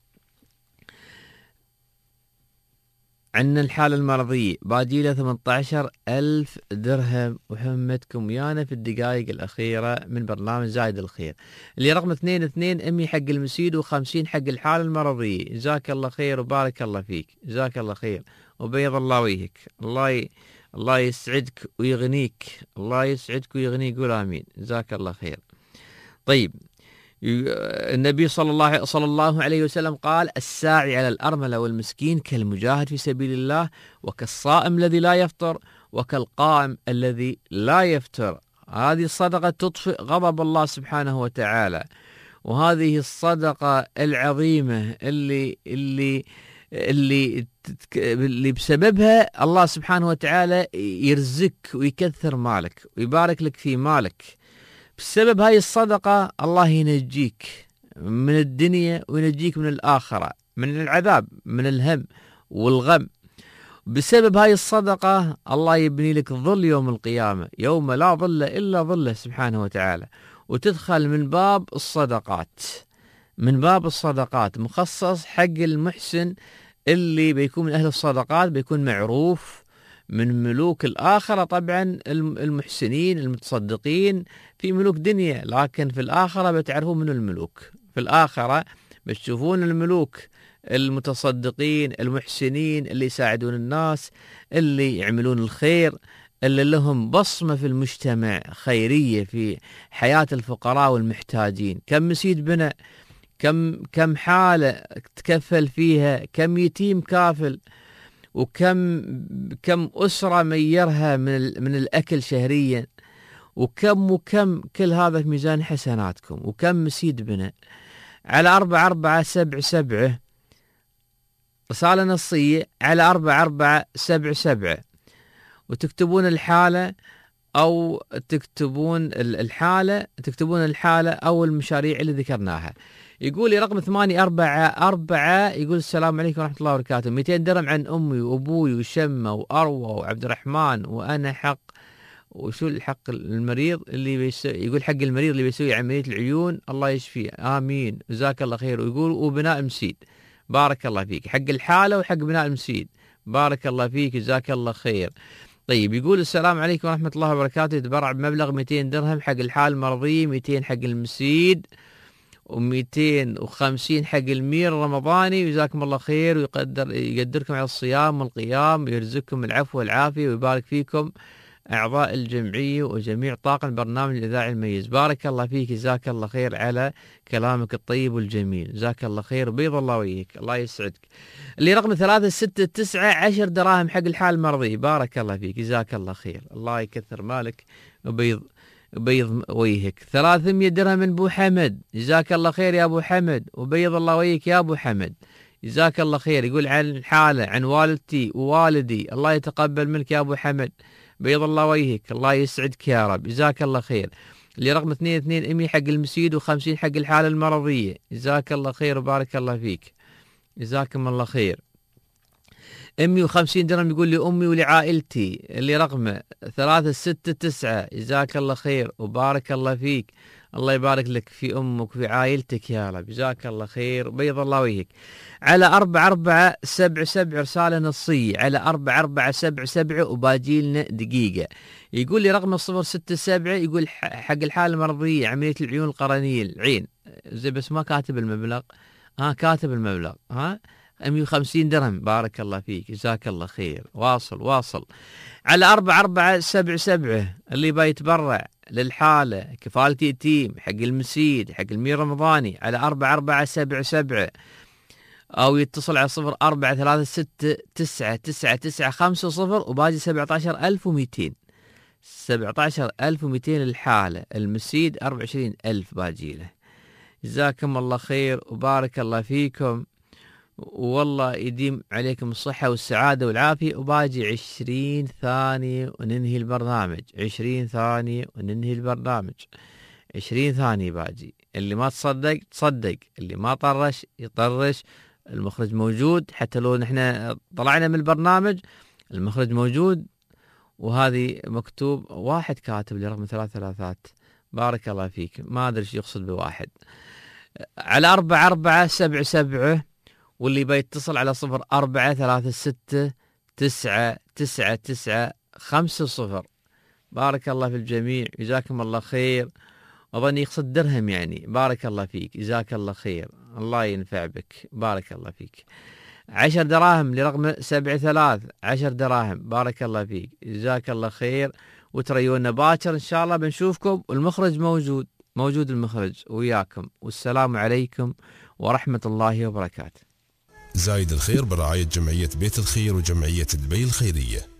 عندنا الحالة المرضية باجي له ثمانية عشر ألف درهم، وحمتكم ويانا في الدقائق الأخيرة من برنامج زايد الخير، اللي رقم اثنين اثنين أمي حق المسيد وخمسين حق الحالة المرضية. جزاك الله خير وبارك الله فيك، جزاك الله خير وبيض الله وجهك. الله ي... الله يسعدك ويغنيك، الله يسعدك ويغنيك، قول آمين. جزاك الله خير. طيب، النبي صلى الله صلى الله عليه وسلم قال: الساعي على الأرملة والمسكين كالمجاهد في سبيل الله، وكالصائم الذي لا يفطر، وكالقائم الذي لا يفتر. هذه الصدقة تطفئ غضب الله سبحانه وتعالى، وهذه الصدقة العظيمة اللي اللي اللي اللي بسببها الله سبحانه وتعالى يرزقك ويكثر مالك ويبارك لك في مالك. بسبب هاي الصدقة الله ينجيك من الدنيا وينجيك من الآخرة. من العذاب، من الهم والغم. بسبب هاي الصدقة الله يبني لك ظل يوم القيامة، يوم لا ظل إلا ظله سبحانه وتعالى، وتدخل من باب الصدقات، من باب الصدقات مخصص حق المحسن اللي بيكون من أهل الصدقات، بيكون معروف من ملوك الآخرة. طبعا المحسنين المتصدقين في ملوك دنيا، لكن في الآخرة بتعرفون من الملوك، في الآخرة بتشوفون الملوك المتصدقين المحسنين اللي يساعدون الناس، اللي يعملون الخير، اللي لهم بصمة في المجتمع خيرية في حياة الفقراء والمحتاجين. كم مسيد بنى، كم كم حالة تكفل فيها، كم يتيم كافل، وكم كم أسرة ميرها من من الأكل شهريا، وكم وكم كل هذا في ميزان حسناتكم. وكم مسيد بنى على أربعة أربعة سبعة سبعة، رسالة نصية على أربعة أربعة سبعة سبعة، وتكتبون الحالة أو تكتبون الحالة تكتبون الحالة أو المشاريع اللي ذكرناها. يقول لي رقم ثمانية أربعة أربعة، يقول السلام عليكم ورحمة الله وبركاته، مئتين درهم عن أمي وأبوي وشمة وأروى وعبد الرحمن، وأنا حق وشو الحق المريض اللي بيسوي، يقول حق المريض اللي بيسوي عملية العيون الله يشفيه، آمين جزاك الله خير. ويقول وبناء مسيد، بارك الله فيك، حق الحالة وحق بناء المسيد، بارك الله فيك جزاك الله خير. طيب يقول السلام عليكم ورحمة الله وبركاته، يتبرع بمبلغ مئتين درهم حق الحالة المرضية، مئتين حق المسيد، ومئتين وخمسين حق المير الرمضاني، وجزاكم الله خير ويقدر يقدركم على الصيام والقيام، ويرزقكم العفو والعافية ويبارك فيكم أعضاء الجمعية وجميع طاقم البرنامج الإذاعي المميز. بارك الله فيك جزاك الله خير على كلامك الطيب والجميل، جزاك الله خير، بيض الله وياك، الله يسعدك. اللي رقم ثلاثة ستة تسعة عشر دراهم حق الحال المرضي، بارك الله فيك جزاك الله خير، الله يكثر مالك وبيض بيض وجهك. ثلاثمية درهم من ابو حمد، جزاك الله خير يا ابو حمد، وبيض الله وجهك يا ابو حمد، جزاك الله خير. يقول عن الحالة عن والدتي ووالدي، الله يتقبل منك يا ابو حمد، بيض الله وجهك، الله يسعدك يا رب، جزاك الله خير. اللي رقم اثنين اثنين امي حق المسيد وخمسين حق الحالة المرضية، جزاك الله خير وبارك الله فيك، جزاكم الله خير. أمي وخمسين درهم يقول لي أمي ولعائلتي، اللي رقمه ثلاثة ستة تسعة، جزاك الله خير وبارك الله فيك، الله يبارك لك في أمك وفي عائلتك يا رب، جزاك الله خير بيض الله وجهك. على أربعة أربعة سبعة سبعة رسالة نصية على أربعة أربعة سبعة سبعة، وباجي لنا دقيقة. يقول لي رقم صفر ستة سبعة، يقول حق الحالة المرضية عملية العيون القرنية العين، زي بس ما كاتب المبلغ، ها كاتب المبلغ، ها مئة وخمسين درهم، بارك الله فيك جزاك الله خير، واصل واصل. على أربعة أربعة سبعة سبعة اللي بيتبرع للحالة كفالة يتيم حق المسيد حق المير رمضاني على أربعة أربعة سبعة سبعة، أو يتصل على صفر أربعة ثلاثة ستة تسعة تسعة تسعة خمسة صفر، وباجي سبعة عشر ألف ومئتين، سبعة عشر ألف ومئتين للحالة، المسيد أربعة وعشرين ألف باجي له. جزاكم الله خير وبارك الله فيكم، والله يديم عليكم الصحة والسعادة والعافية. وباجي عشرين ثانية وننهي البرنامج، عشرين ثانية وننهي البرنامج، عشرين ثانية باجي. اللي ما تصدق تصدق، اللي ما طرش يطرش، المخرج موجود، حتى لو نحن طلعنا من البرنامج المخرج موجود. وهذه مكتوب واحد كاتب لي رقم ثلاث ثلاثات، بارك الله فيك، ما أدري ايش يقصد بواحد. على أربعة أربعة سبعة سبعة، واللي بيتصل على صفر أربعة ثلاثة ستة تسعة تسعة تسعة خمسة صفر، بارك الله في الجميع، جزاكم الله خير. أظن يقصد درهم يعني، بارك الله فيك جزاك الله خير، الله ينفع بك، بارك الله فيك. عشر دراهم لرقم سبعة ثلاث، عشر دراهم، بارك الله فيك جزاك الله خير. وتريونا باكر إن شاء الله بنشوفكم، والمخرج موجود موجود المخرج وياكم، والسلام عليكم ورحمة الله وبركاته. زايد الخير برعاية جمعية بيت الخير وجمعية دبي الخيرية.